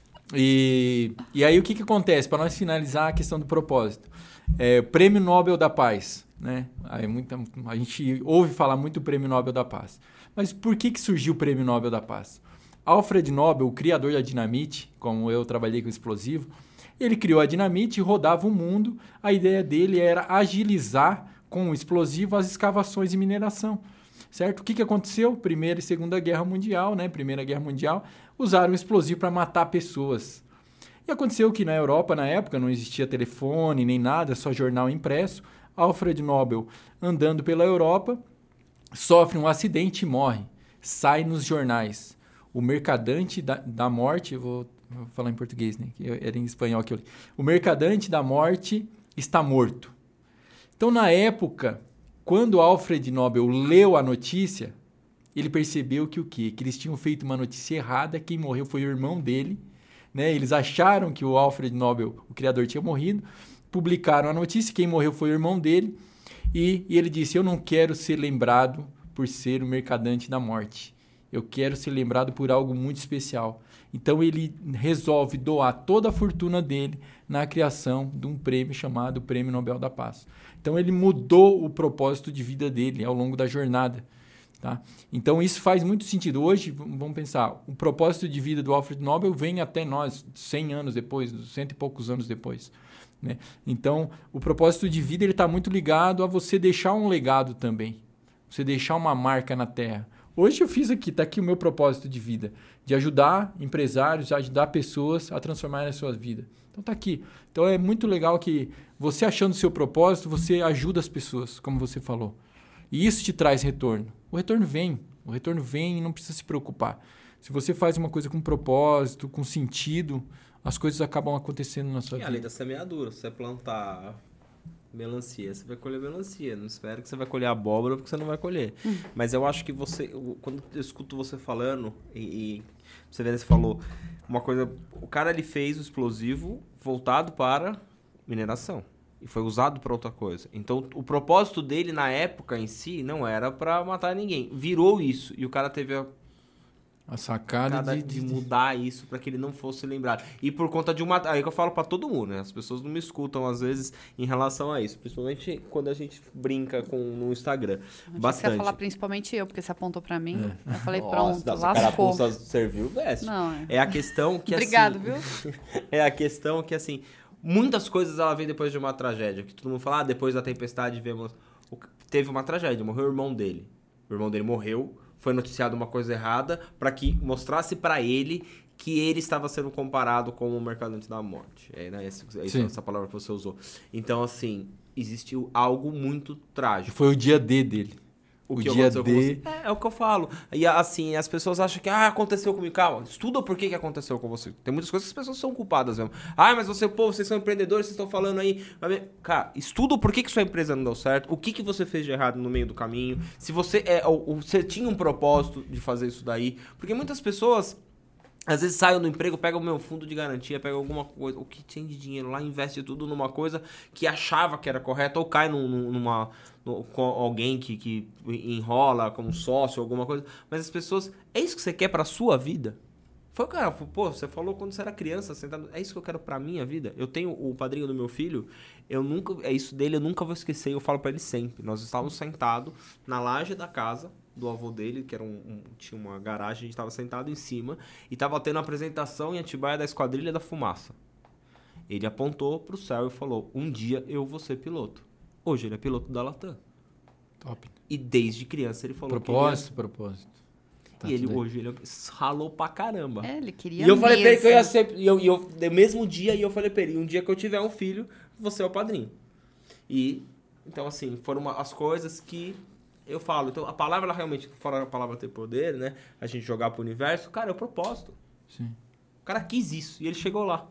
E, e aí o que, que acontece? Para nós finalizar a questão do propósito. É, Prêmio Nobel da Paz. Né? Aí muita, a gente ouve falar muito do Prêmio Nobel da Paz. Mas por que, que surgiu o Prêmio Nobel da Paz? Alfred Nobel, o criador da dinamite, como eu trabalhei com explosivo, ele criou a dinamite e rodava o mundo. A ideia dele era agilizar com explosivo as escavações e mineração. Certo? O que, que aconteceu? Primeira e Segunda Guerra Mundial, né? Primeira Guerra Mundial, usaram o explosivo para matar pessoas. E aconteceu que na Europa, na época, não existia telefone nem nada, só jornal impresso. Alfred Nobel, andando pela Europa, sofre um acidente e morre. Sai nos jornais. O mercadante da, da morte, eu vou, vou falar em português, né? Era em espanhol que eu li. O mercadante da morte está morto. Então, na época, quando Alfred Nobel leu a notícia, ele percebeu que o quê? Que eles tinham feito uma notícia errada, quem morreu foi o irmão dele, né? Eles acharam que o Alfred Nobel, o criador, tinha morrido, publicaram a notícia, quem morreu foi o irmão dele, e, e ele disse, eu não quero ser lembrado por ser o mercadante da morte, eu quero ser lembrado por algo muito especial. Então ele resolve doar toda a fortuna dele na criação de um prêmio chamado Prêmio Nobel da Paz. Então ele mudou o propósito de vida dele ao longo da jornada. Tá? Então isso faz muito sentido. Hoje, vamos pensar, o propósito de vida do Alfred Nobel vem até nós cem anos depois, cento e poucos anos depois. Né? Então o propósito de vida está muito ligado a você deixar um legado também. Você deixar uma marca na Terra. Hoje eu fiz aqui, está aqui o meu propósito de vida, de ajudar empresários, ajudar pessoas a transformarem a sua vida. Então está aqui. Então é muito legal que você achando o seu propósito, você ajuda as pessoas, como você falou. E isso te traz retorno. O retorno vem, o retorno vem e não precisa se preocupar. Se você faz uma coisa com propósito, com sentido, as coisas acabam acontecendo na sua E vida. a lei da semeadura, se você plantar melancia, você vai colher melancia. Não espero que você vai colher abóbora, porque você não vai colher. Hum. Mas eu acho que você, quando eu escuto você falando, e, e você vê, você falou uma coisa, o cara ele fez o explosivo voltado para mineração. E foi usado para outra coisa. Então, o propósito dele na época em si não era para matar ninguém. Virou isso. E o cara teve a, a sacada de, de mudar isso para que ele não fosse lembrado. E por conta de uma... Aí que eu falo para todo mundo, né? As pessoas não me escutam, às vezes, em relação a isso. Principalmente quando a gente brinca com, no Instagram. Eu Bastante. Você ia falar principalmente eu, porque você apontou para mim. É. Eu falei, Nossa, pronto, nossa, lascou. Carapuça serviu, veste. Não, é. É a questão que, Obrigado, assim... viu? É a questão que, assim... Muitas coisas ela vem depois de uma tragédia. Que todo mundo fala, ah, depois da tempestade vemos... Teve uma tragédia, morreu o irmão dele. O irmão dele morreu, foi noticiado uma coisa errada para que mostrasse para ele que ele estava sendo comparado como o mercadante da morte. É, né? Essa, essa palavra que você usou. Então, assim, existiu algo muito trágico. Foi o dia D dele. O, o que dia aconteceu D... com você. É, é o que eu falo. E assim, as pessoas acham que ah, aconteceu comigo. Calma, estuda por que, que aconteceu com você. Tem muitas coisas que as pessoas são culpadas mesmo. Ah, mas você, pô, vocês são empreendedores, vocês estão falando aí. Cara, estuda por que, que sua empresa não deu certo, o que, que você fez de errado no meio do caminho. Se você, é, ou, ou você tinha um propósito de fazer isso daí. Porque muitas pessoas... Às vezes saem do emprego, pegam o meu fundo de garantia, pegam alguma coisa, o que tem de dinheiro lá, investe tudo numa coisa que achava que era correta, ou cai num, numa, num, com alguém que, que enrola como sócio, alguma coisa. Mas as pessoas, é isso que você quer pra sua vida? Foi, cara, pô, você falou quando você era criança, sentado, é isso que eu quero pra minha vida? Eu tenho o padrinho do meu filho, eu nunca, é isso dele, eu nunca vou esquecer, eu falo pra ele sempre. Nós estávamos sentados na laje da casa do avô dele, que era um, um, tinha uma garagem, a gente estava sentado em cima e estava tendo a apresentação em Atibaia da Esquadrilha da Fumaça. Ele apontou pro céu e falou, um dia eu vou ser piloto. Hoje ele é piloto da Latam. Top. E desde criança ele falou propósito, que ele ia... propósito. Tá, e ele hoje ele ralou pra caramba. É, ele queria E eu falei pra ele que eu ia mesmo. ser... E eu, e eu, no mesmo dia, e eu falei pra ele, um dia que eu tiver um filho, você é o padrinho. E, então assim, foram uma, as coisas que... Eu falo, então a palavra, ela realmente, fora a palavra ter poder, né? A gente jogar pro universo, cara, é o propósito. Sim. O cara quis isso e ele chegou lá.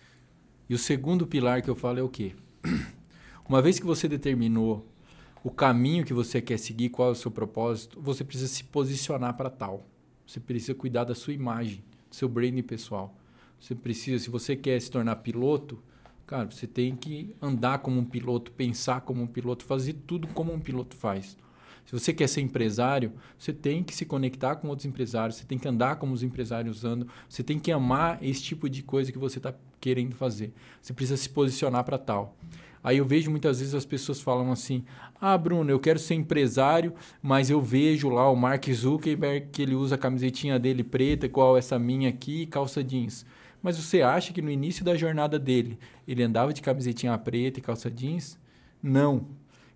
E o segundo pilar que eu falo é o quê? Uma vez que você determinou o caminho que você quer seguir, qual é o seu propósito, você precisa se posicionar para tal. Você precisa cuidar da sua imagem, do seu branding pessoal. Você precisa, se você quer se tornar piloto, cara, você tem que andar como um piloto, pensar como um piloto, fazer tudo como um piloto faz. Se você quer ser empresário, você tem que se conectar com outros empresários, você tem que andar como os empresários andam, você tem que amar esse tipo de coisa que você está querendo fazer. Você precisa se posicionar para tal. Aí eu vejo muitas vezes as pessoas falam assim, ah, Bruno, eu quero ser empresário, mas eu vejo lá o Mark Zuckerberg que ele usa a camisetinha dele preta, igual essa minha aqui, calça jeans. Mas você acha que no início da jornada dele, ele andava de camisetinha preta e calça jeans? Não.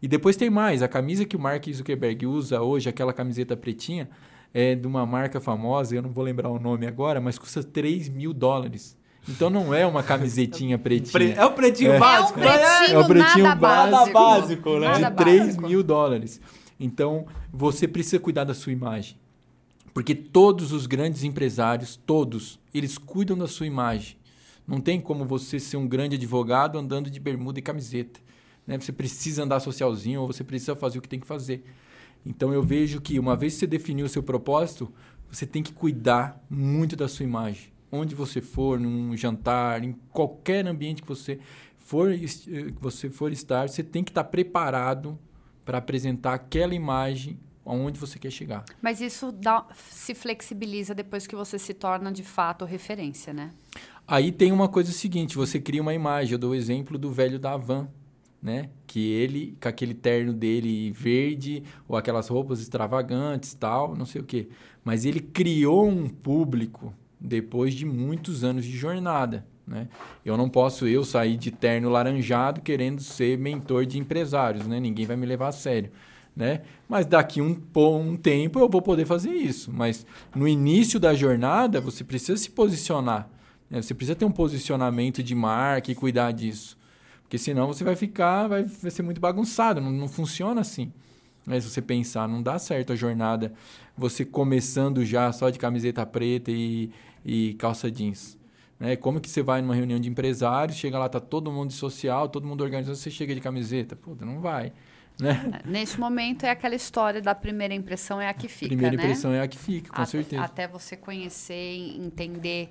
E depois tem mais. A camisa que o Mark Zuckerberg usa hoje, aquela camiseta pretinha, é de uma marca famosa, eu não vou lembrar o nome agora, mas custa três mil dólares. Então não é uma camisetinha pretinha. É o pretinho É. básico, É um pretinho, É o pretinho nada básico. básico. básico, né? Nada de três básico. mil dólares. Então, você precisa cuidar da sua imagem. Porque todos os grandes empresários, todos, eles cuidam da sua imagem. Não tem como você ser um grande advogado andando de bermuda e camiseta. Né? Você precisa andar socialzinho ou você precisa fazer o que tem que fazer. Então, eu vejo que uma vez que você definiu o seu propósito, você tem que cuidar muito da sua imagem. Onde você for, num jantar, em qualquer ambiente que você for, que você for estar, você tem que estar preparado para apresentar aquela imagem aonde você quer chegar. Mas isso dá, se flexibiliza depois que você se torna, de fato, referência, né? Aí tem uma coisa seguinte, você cria uma imagem. Eu dou o exemplo do velho da Havan, né? Que ele, com aquele terno dele verde, ou aquelas roupas extravagantes, tal, não sei o quê. Mas ele criou um público depois de muitos anos de jornada, né? Eu não posso eu sair de terno laranjado querendo ser mentor de empresários, né? Ninguém vai me levar a sério, né? Mas daqui um, um tempo eu vou poder fazer isso. Mas no início da jornada, você precisa se posicionar, né? Você precisa ter um posicionamento de marca e cuidar disso. Porque senão você vai ficar, vai, vai ser muito bagunçado. Não, não funciona assim. Mas se você pensar, não dá certo a jornada. Você começando já só de camiseta preta e, e calça jeans. Né? Como que você vai numa reunião de empresários, chega lá, tá todo mundo de social, todo mundo organizado, você chega de camiseta? Puta, não vai. Né? Neste momento é aquela história da primeira impressão é a que fica, Primeira né? impressão é a que fica, com A- certeza. Até você conhecer e entender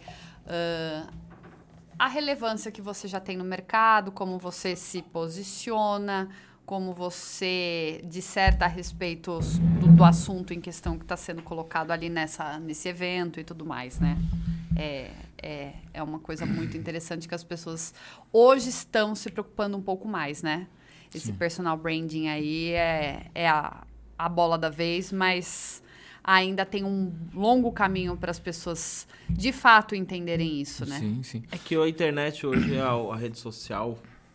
uh, a relevância que você já tem no mercado, como você se posiciona, como você disserta a respeito do, do assunto em questão que está sendo colocado ali nessa, nesse evento e tudo mais, né? É, é, é uma coisa muito interessante que as pessoas hoje estão se preocupando um pouco mais, né? Esse Sim. personal branding aí é, é a, a bola da vez, mas ainda tem um longo caminho para as pessoas de fato entenderem isso, né? Sim, sim. É que a internet hoje, a, a rede social,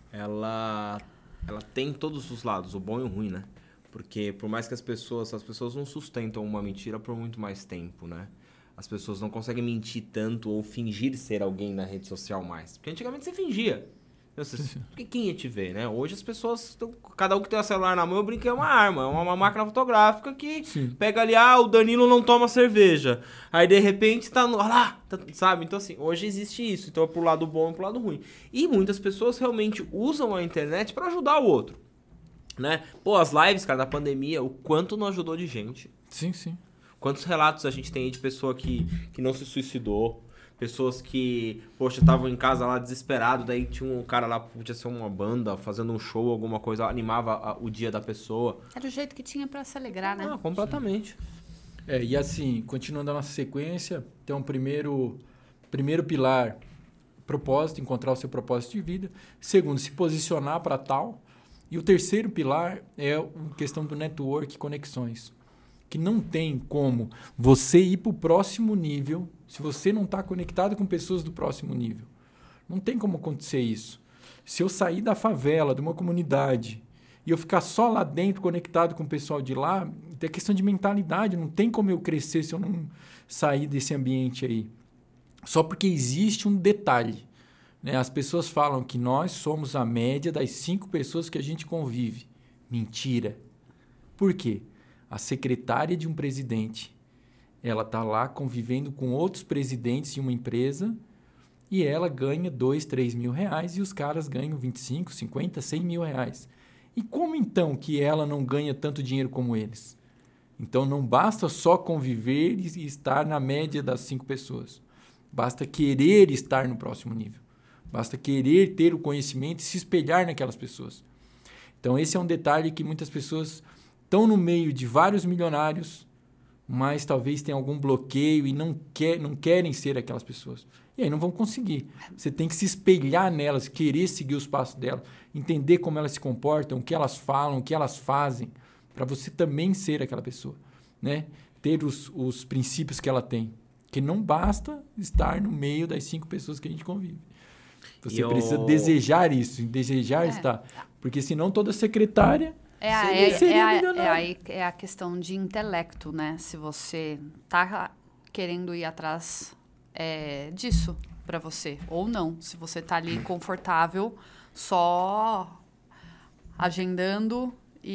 ela, ela tem todos os lados, o bom e o ruim, né? Porque por mais que as pessoas, as pessoas não sustentam uma mentira por muito mais tempo, né? As pessoas não conseguem mentir tanto ou fingir ser alguém na rede social mais. Porque antigamente você fingia. Você, porque quem ia te ver, né? Hoje as pessoas, tão, cada um que tem o celular na mão, eu brinquei, é uma arma, é uma, uma máquina fotográfica que Sim. pega ali, ah, o Danilo não toma cerveja. Aí, de repente, tá no... Olha lá, tá, sabe? Então, assim, hoje existe isso. Então, é pro lado bom e pro lado ruim. E muitas pessoas realmente usam a internet pra ajudar o outro, né? Pô, as lives, cara, da pandemia, o quanto não ajudou de gente. Sim, sim. Quantos relatos a gente tem aí de pessoa que, que não se suicidou, pessoas que, poxa, estavam em casa lá desesperado, daí tinha um cara lá, podia ser uma banda, fazendo um show, alguma coisa, animava a- o dia da pessoa. Era o jeito que tinha para se alegrar, né? Ah, completamente. É, e assim, continuando a nossa sequência, tem um primeiro, primeiro pilar, propósito, encontrar o seu propósito de vida. Segundo, se posicionar para tal. E o terceiro pilar é a questão do network e conexões. Que não tem como você ir para o próximo nível se você não está conectado com pessoas do próximo nível. Não tem como acontecer isso. Se eu sair da favela, de uma comunidade, e eu ficar só lá dentro, conectado com o pessoal de lá, é questão de mentalidade. Não tem como eu crescer se eu não sair desse ambiente aí. Só porque existe um detalhe. Né? As pessoas falam que nós somos a média das cinco pessoas que a gente convive. Mentira. Por quê? A secretária de um presidente, ela está lá convivendo com outros presidentes de uma empresa e ela ganha dois, três mil reais e os caras ganham vinte e cinco, cinquenta, cem mil reais. E como então que ela não ganha tanto dinheiro como eles? Então não basta só conviver e estar na média das cinco pessoas. Basta querer estar no próximo nível. Basta querer ter o conhecimento e se espelhar naquelas pessoas. Então esse é um detalhe que muitas pessoas estão no meio de vários milionários, mas talvez tenham algum bloqueio e não, quer, não querem ser aquelas pessoas. E aí não vão conseguir. Você tem que se espelhar nelas, querer seguir os passos delas, entender como elas se comportam, o que elas falam, o que elas fazem, para você também ser aquela pessoa, né? Ter os, os princípios que ela tem. Que não basta estar no meio das cinco pessoas que a gente convive. Você E eu- precisa desejar isso, desejar É. estar. Porque senão toda secretária... É, a- Seria- é, seria é, a- milionário. é aí- é a questão de intelecto, né? Se você tá querendo ir atrás é, disso para você, ou não. Se você tá ali confortável, só agendando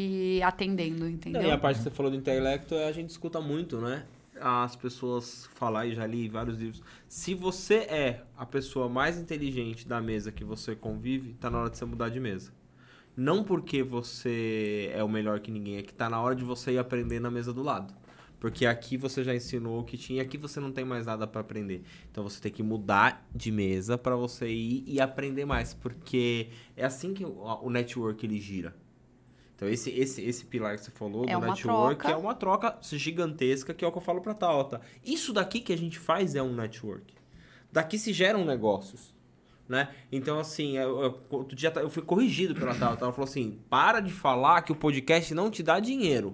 e atendendo, entendeu? Não, e a parte que você falou do intelecto, a gente escuta muito, né? As pessoas falar, e já li vários livros. Se você é a pessoa mais inteligente da mesa que você convive, tá na hora de você mudar de mesa. Não porque você é o melhor que ninguém, é que tá na hora de você ir aprender na mesa do lado. Porque aqui você já ensinou o que tinha, aqui você não tem mais nada pra aprender. Então você tem que mudar de mesa pra você ir e aprender mais, porque é assim que o, o network ele gira. Então esse, esse, esse pilar que você falou É do uma network troca. é uma troca gigantesca, que é o que eu falo pra Tauta. Isso daqui que a gente faz é um network. Daqui se geram negócios. Né? Então, assim, eu, eu, outro dia eu fui corrigido pela Tauta. Ela falou assim, para de falar que o podcast não te dá dinheiro.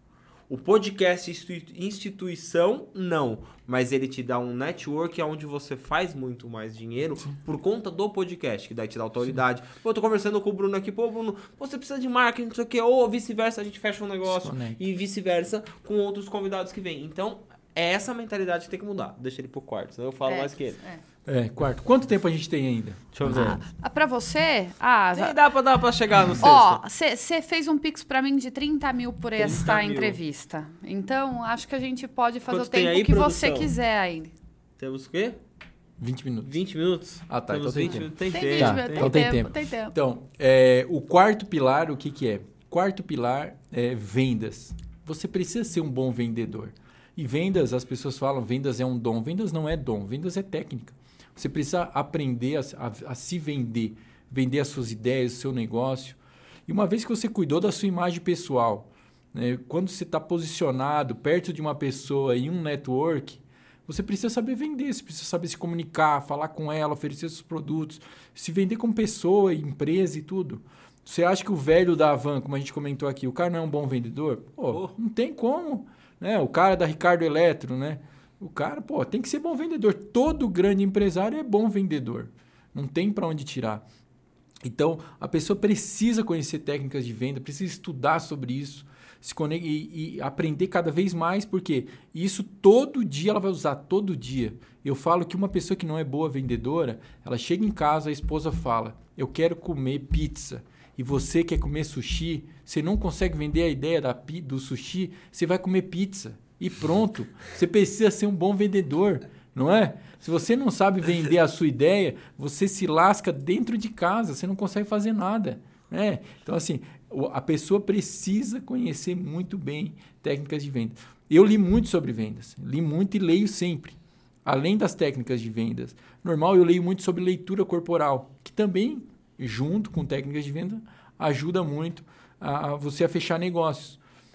O podcast institui- instituição, não. Mas ele te dá um network onde você faz muito mais dinheiro por conta do podcast, que daí te dá autoridade. Pô, eu tô conversando com o Bruno aqui, pô, Bruno, você precisa de marketing, não sei o quê, ou vice-versa, a gente fecha um negócio. Conecta. E vice-versa com outros convidados que vêm. Então, é essa mentalidade que tem que mudar. Deixa ele pro quarto, senão eu falo É, mais que ele. é. É, quarto. Quanto tempo a gente tem ainda? Deixa eu ver. Ah, pra você, ah, Tem, dá, pra, dá pra chegar no sexto. ó, você fez um pix pra mim de trinta mil por trinta esta mil. entrevista. Então, acho que a gente pode fazer Quanto o tem tempo aí, que produção? você quiser aí. Temos o quê? vinte minutos. vinte minutos? Ah, tá, Temos então tem vinte tempo. minutos. Tem Tem tempo. vídeo, Tá, tem, então tem tempo, tempo. tem tempo. Então, é, o quarto pilar, o que, que é? Quarto pilar é vendas. Você precisa ser um bom vendedor. E vendas, as pessoas falam, vendas é um dom. Vendas não é dom, vendas é técnica. Você precisa aprender a, a, a se vender, vender as suas ideias, o seu negócio. E uma vez que você cuidou da sua imagem pessoal, né, quando você está posicionado perto de uma pessoa em um network, você precisa saber vender, você precisa saber se comunicar, falar com ela, oferecer seus produtos, se vender como pessoa, empresa e tudo. Você acha que o velho da Havan, como a gente comentou aqui, o cara não é um bom vendedor? Pô, Oh. não tem como. Né? O cara da Ricardo Eletro, né? O cara, pô, tem que ser bom vendedor. Todo grande empresário é bom vendedor. Não tem para onde tirar. Então, a pessoa precisa conhecer técnicas de venda, precisa estudar sobre isso, se conectar e, e aprender cada vez mais, porque isso todo dia ela vai usar, todo dia. Eu falo que uma pessoa que não é boa vendedora, ela chega em casa, a esposa fala, eu quero comer pizza, e você quer comer sushi, você não consegue vender a ideia da, pi- do sushi, você vai comer pizza. E pronto, você precisa ser um bom vendedor, não é? Se você não sabe vender a sua ideia, você se lasca dentro de casa, você não consegue fazer nada, né? Então, assim, o- a pessoa precisa conhecer muito bem técnicas de venda. Eu li muito sobre vendas, li muito e leio sempre. Além das técnicas de vendas, normal, eu leio muito sobre leitura corporal, que também, junto com técnicas de venda, ajuda muito a, a você a fechar negócios.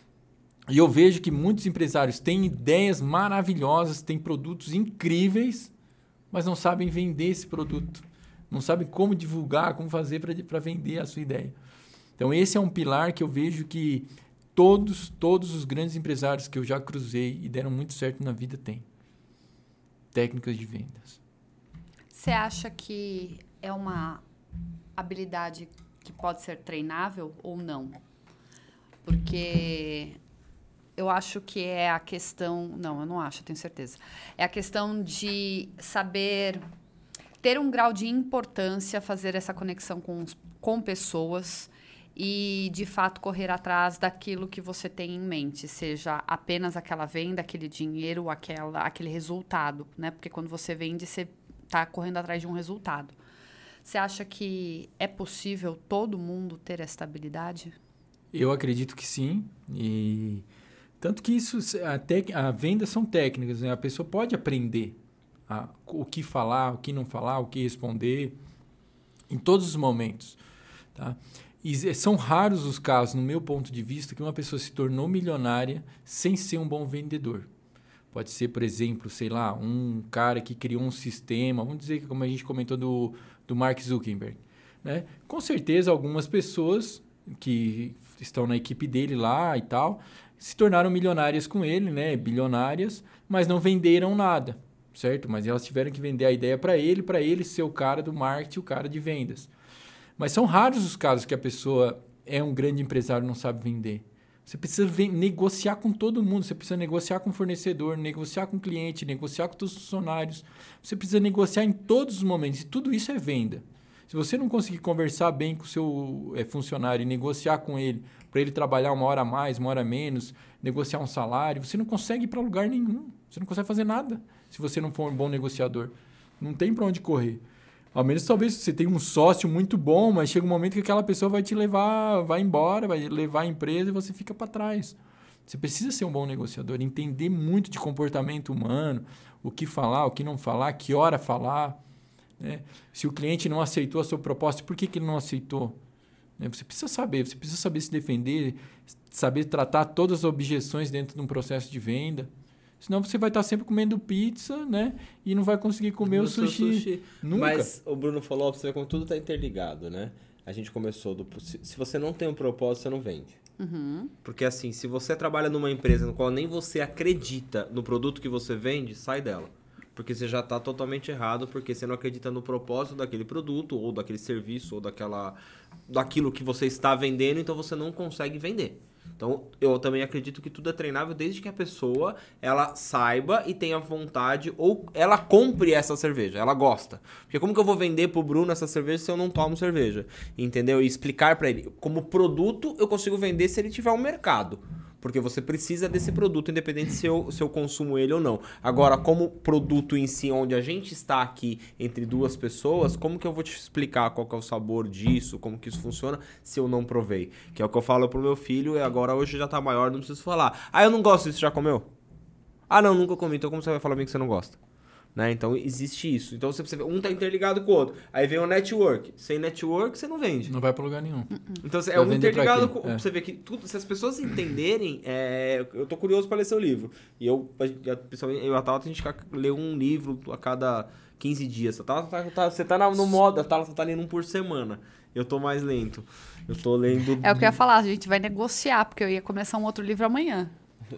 E eu vejo que muitos empresários têm ideias maravilhosas, têm produtos incríveis, mas não sabem vender esse produto. Não sabem como divulgar, como fazer para vender a sua ideia. Então, esse é um pilar que eu vejo que todos, todos os grandes empresários que eu já cruzei e deram muito certo na vida têm. Técnicas de vendas. Você acha que é uma habilidade que pode ser treinável ou não? Porque eu acho que é a questão... Não, eu não acho, eu tenho certeza. É a questão de saber ter um grau de importância, fazer essa conexão com, os- com pessoas e, de fato, correr atrás daquilo que você tem em mente, seja apenas aquela venda, aquele dinheiro, aquela, aquele resultado, né? Porque quando você vende, você está correndo atrás de um resultado. Você acha que é possível todo mundo ter essa habilidade? Eu acredito que sim. E tanto que isso, a, tec, a venda são técnicas, né? A pessoa pode aprender a, o que falar, o que não falar, o que responder, em todos os momentos, tá? E são raros os casos, no meu ponto de vista, que uma pessoa se tornou milionária sem ser um bom vendedor. Pode ser, por exemplo, sei lá, um cara que criou um sistema, vamos dizer que como a gente comentou do, do Mark Zuckerberg, né? Com certeza algumas pessoas que estão na equipe dele lá e tal, se tornaram milionárias com ele, né? Bilionárias, mas não venderam nada, certo? Mas elas tiveram que vender a ideia para ele, para ele ser o cara do marketing, o cara de vendas. Mas são raros os casos que a pessoa é um grande empresário e não sabe vender? Você precisa ven- negociar com todo mundo. Você precisa negociar com o fornecedor, negociar com o cliente, negociar com os seus funcionários. Você precisa negociar em todos os momentos. E tudo isso é venda. Se você não conseguir conversar bem com o seu é, funcionário e negociar com ele, para ele trabalhar uma hora a mais, uma hora a menos, negociar um salário, você não consegue ir para lugar nenhum. Você não consegue fazer nada se você não for um bom negociador. Não tem para onde correr. Ao menos talvez você tenha um sócio muito bom, mas chega um momento que aquela pessoa vai te levar, vai embora, vai levar a empresa e você fica para trás. Você precisa ser um bom negociador, entender muito de comportamento humano, o que falar, o que não falar, que hora falar. Né? Se o cliente não aceitou a sua proposta, por que, que ele não aceitou? Né? Você precisa saber, você precisa saber se defender, saber tratar todas as objeções dentro de um processo de venda. Senão você vai estar sempre comendo pizza, né? E não vai conseguir comer o sushi. sushi. Nunca. Mas o Bruno falou pra você ver como tudo está interligado, né? A gente começou do... Se você não tem um propósito, você não vende. Uhum. Porque assim, se você trabalha numa empresa no qual nem você acredita no produto que você vende, sai dela. Porque você já está totalmente errado, porque você não acredita no propósito daquele produto, ou daquele serviço, ou daquela, daquilo que você está vendendo, então você não consegue vender. Então, eu também acredito que tudo é treinável desde que a pessoa, ela saiba e tenha vontade, ou ela compre essa cerveja, ela gosta. Porque como que eu vou vender pro Bruno essa cerveja se eu não tomo cerveja? Entendeu? E explicar para ele. Como produto, eu consigo vender se ele tiver um mercado. Porque você precisa desse produto, independente se eu, se eu consumo ele ou não. Agora, como produto em si, onde a gente está aqui entre duas pessoas, como que eu vou te explicar qual que é o sabor disso, como que isso funciona, se eu não provei? Que é o que eu falo pro meu filho, e agora hoje já tá maior, não preciso falar. Ah, eu não gosto disso, já comeu? Ah, não, nunca comi, então como você vai falar bem que você não gosta? Né? Então, existe isso. Então, você precisa ver, um tá interligado com o outro. Aí vem o network. Sem network, você não vende. Não vai para lugar nenhum. Então, é Vai um vender pra interligado quê? com... É. Você vê que tudo, se as pessoas entenderem... É, eu tô curioso para ler seu livro. E eu, pessoalmente, eu e a Thalita, a gente lê um livro a cada quinze dias. Tá, tá, tá, você tá no modo... A Thalita tá lendo um por semana. Eu tô mais lento. Eu tô lendo... É o que eu ia falar, a gente vai negociar, porque eu ia começar um outro livro amanhã.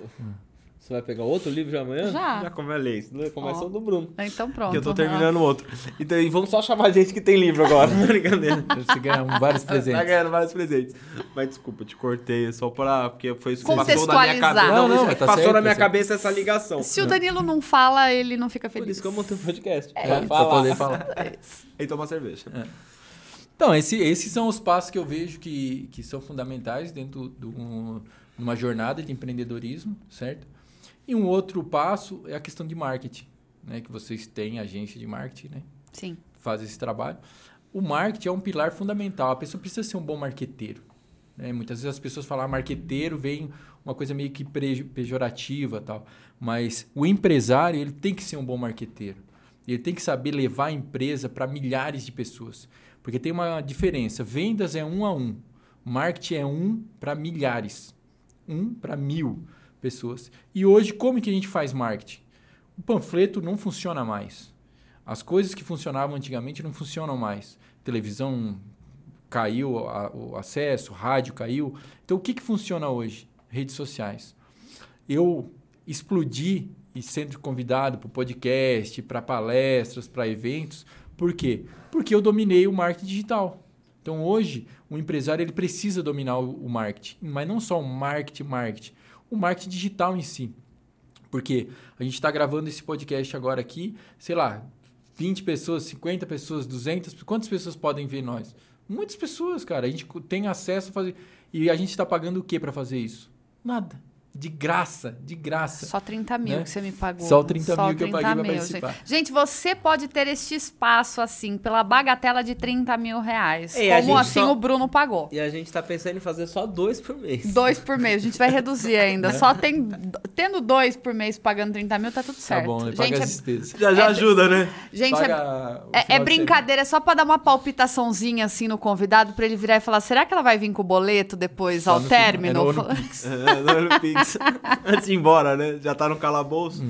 Você vai pegar outro livro de amanhã? Já. Já como é ler. Começa Ó. o do Bruno. Então pronto. Que eu tô terminando outro. Então, e vamos só chamar gente que tem livro agora. Brincadeira. Você ganha vários Tá presentes. ganhando vários presentes. Mas desculpa, te cortei só pra... Porque foi isso que passou na minha Contextualizar. cabeça. Não, não, isso mas que tá passou certo, na minha tá certo. cabeça essa ligação. Se o Danilo não fala, ele não fica Por feliz. isso que eu montei o podcast. É pra isso. falar. Pra poder falar. É isso. E tomar cerveja. Então, esse, esses são os passos que eu vejo que, que são fundamentais dentro de um- uma jornada de empreendedorismo, certo? E um outro passo é a questão de marketing, né? Que vocês têm agência de marketing, né? Sim. Faz esse trabalho. O marketing é um pilar fundamental. A pessoa precisa ser um bom marqueteiro. Né? Muitas vezes as pessoas falam ah, marqueteiro, vem uma coisa meio que pre- pejorativa e tal. Mas o empresário, ele tem que ser um bom marqueteiro. Ele tem que saber levar a empresa para milhares de pessoas. Porque tem uma diferença. Vendas é um a um. Marketing é um para milhares. Um para mil pessoas. E hoje, como que a gente faz marketing? O panfleto não funciona mais. As coisas que funcionavam antigamente não funcionam mais. Televisão caiu, a, o acesso, rádio caiu. Então, o que, que funciona hoje? Redes sociais. Eu explodi e sendo convidado para o podcast, para palestras, para eventos. Por quê? Porque eu dominei o marketing digital. Então, hoje, o empresário ele precisa dominar o, o marketing. Mas não só o marketing, marketing. O marketing digital em si. Porque a gente está gravando esse podcast agora aqui, sei lá, vinte pessoas, cinquenta pessoas, duzentas, quantas pessoas podem ver nós? Muitas pessoas, cara. A gente tem acesso a fazer... E a gente está pagando o que para fazer isso? Nada. De graça, de graça. Só trinta mil né? que você me pagou. Só trinta mil que eu trinta paguei pra mil, participar. Gente. gente, você pode ter este espaço assim, pela bagatela de trinta mil reais. Ei, a como gente assim só- o Bruno pagou. E a gente tá pensando em fazer só dois por mês. Dois por mês. A gente vai reduzir ainda. Só tem, tendo dois por mês pagando trinta mil, tá tudo certo. Tá bom, né? Paga gente, as é, despesas. Já, já É- ajuda, né? gente, é, Paga o é- é final de brincadeira, é só pra dar uma palpitaçãozinha assim no convidado, pra ele virar e falar: será que ela vai vir com o boleto depois Só ao no final. término? É no- no Pix. É, não era o Pix. Antes de ir embora, né? Já tá no calabouço.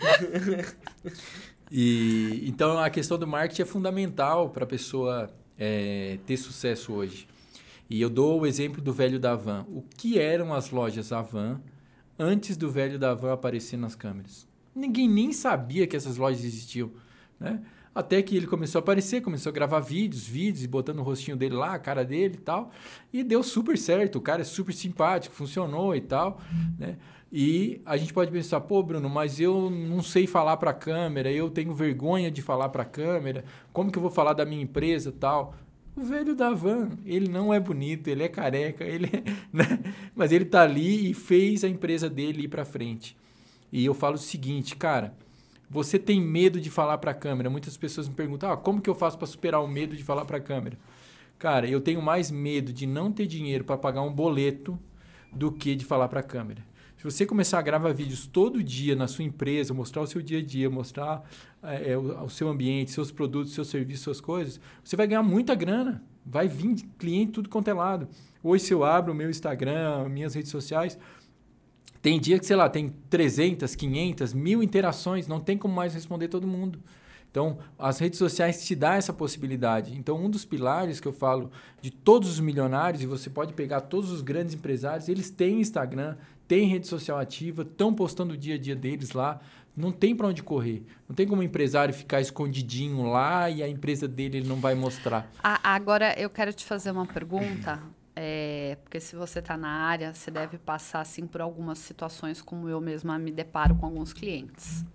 E, então, a questão do marketing é fundamental para a pessoa é, ter sucesso hoje. E eu dou o exemplo do velho da Havan. O que eram as lojas Havan antes do velho da Havan aparecer nas câmeras? Ninguém nem sabia que essas lojas existiam. Né? Até que ele começou a aparecer, começou a gravar vídeos, vídeos, e botando o rostinho dele lá, a cara dele e tal. E deu super certo, o cara é super simpático, funcionou e tal, né? E a gente pode pensar, pô, Bruno, mas eu não sei falar para a câmera, eu tenho vergonha de falar para a câmera, como que eu vou falar da minha empresa e tal? O velho da van, ele não é bonito, ele é careca, ele é, né? Mas ele tá ali e fez a empresa dele ir para frente. E eu falo o seguinte, cara, você tem medo de falar para a câmera? Muitas pessoas me perguntam, ah, como que eu faço para superar o medo de falar para a câmera? Cara, eu tenho mais medo de não ter dinheiro para pagar um boleto do que de falar para a câmera. Se você começar a gravar vídeos todo dia na sua empresa, mostrar o seu dia a dia, mostrar é, o, o seu ambiente, seus produtos, seus serviços, suas coisas, você vai ganhar muita grana. Vai vir cliente tudo quanto é lado. Hoje, se eu abro o meu Instagram, minhas redes sociais, tem dia que, sei lá, tem trezentas, quinhentas, mil interações, não tem como mais responder todo mundo. Então, as redes sociais te dão essa possibilidade. Então, um dos pilares que eu falo de todos os milionários, e você pode pegar todos os grandes empresários, eles têm Instagram, têm rede social ativa, estão postando o dia a dia deles lá, não tem para onde correr. Não tem como o empresário ficar escondidinho lá e a empresa dele ele não vai mostrar. Ah, agora, eu quero te fazer uma pergunta, é, porque se você está na área, você deve passar assim, por algumas situações como eu mesma me deparo com alguns clientes.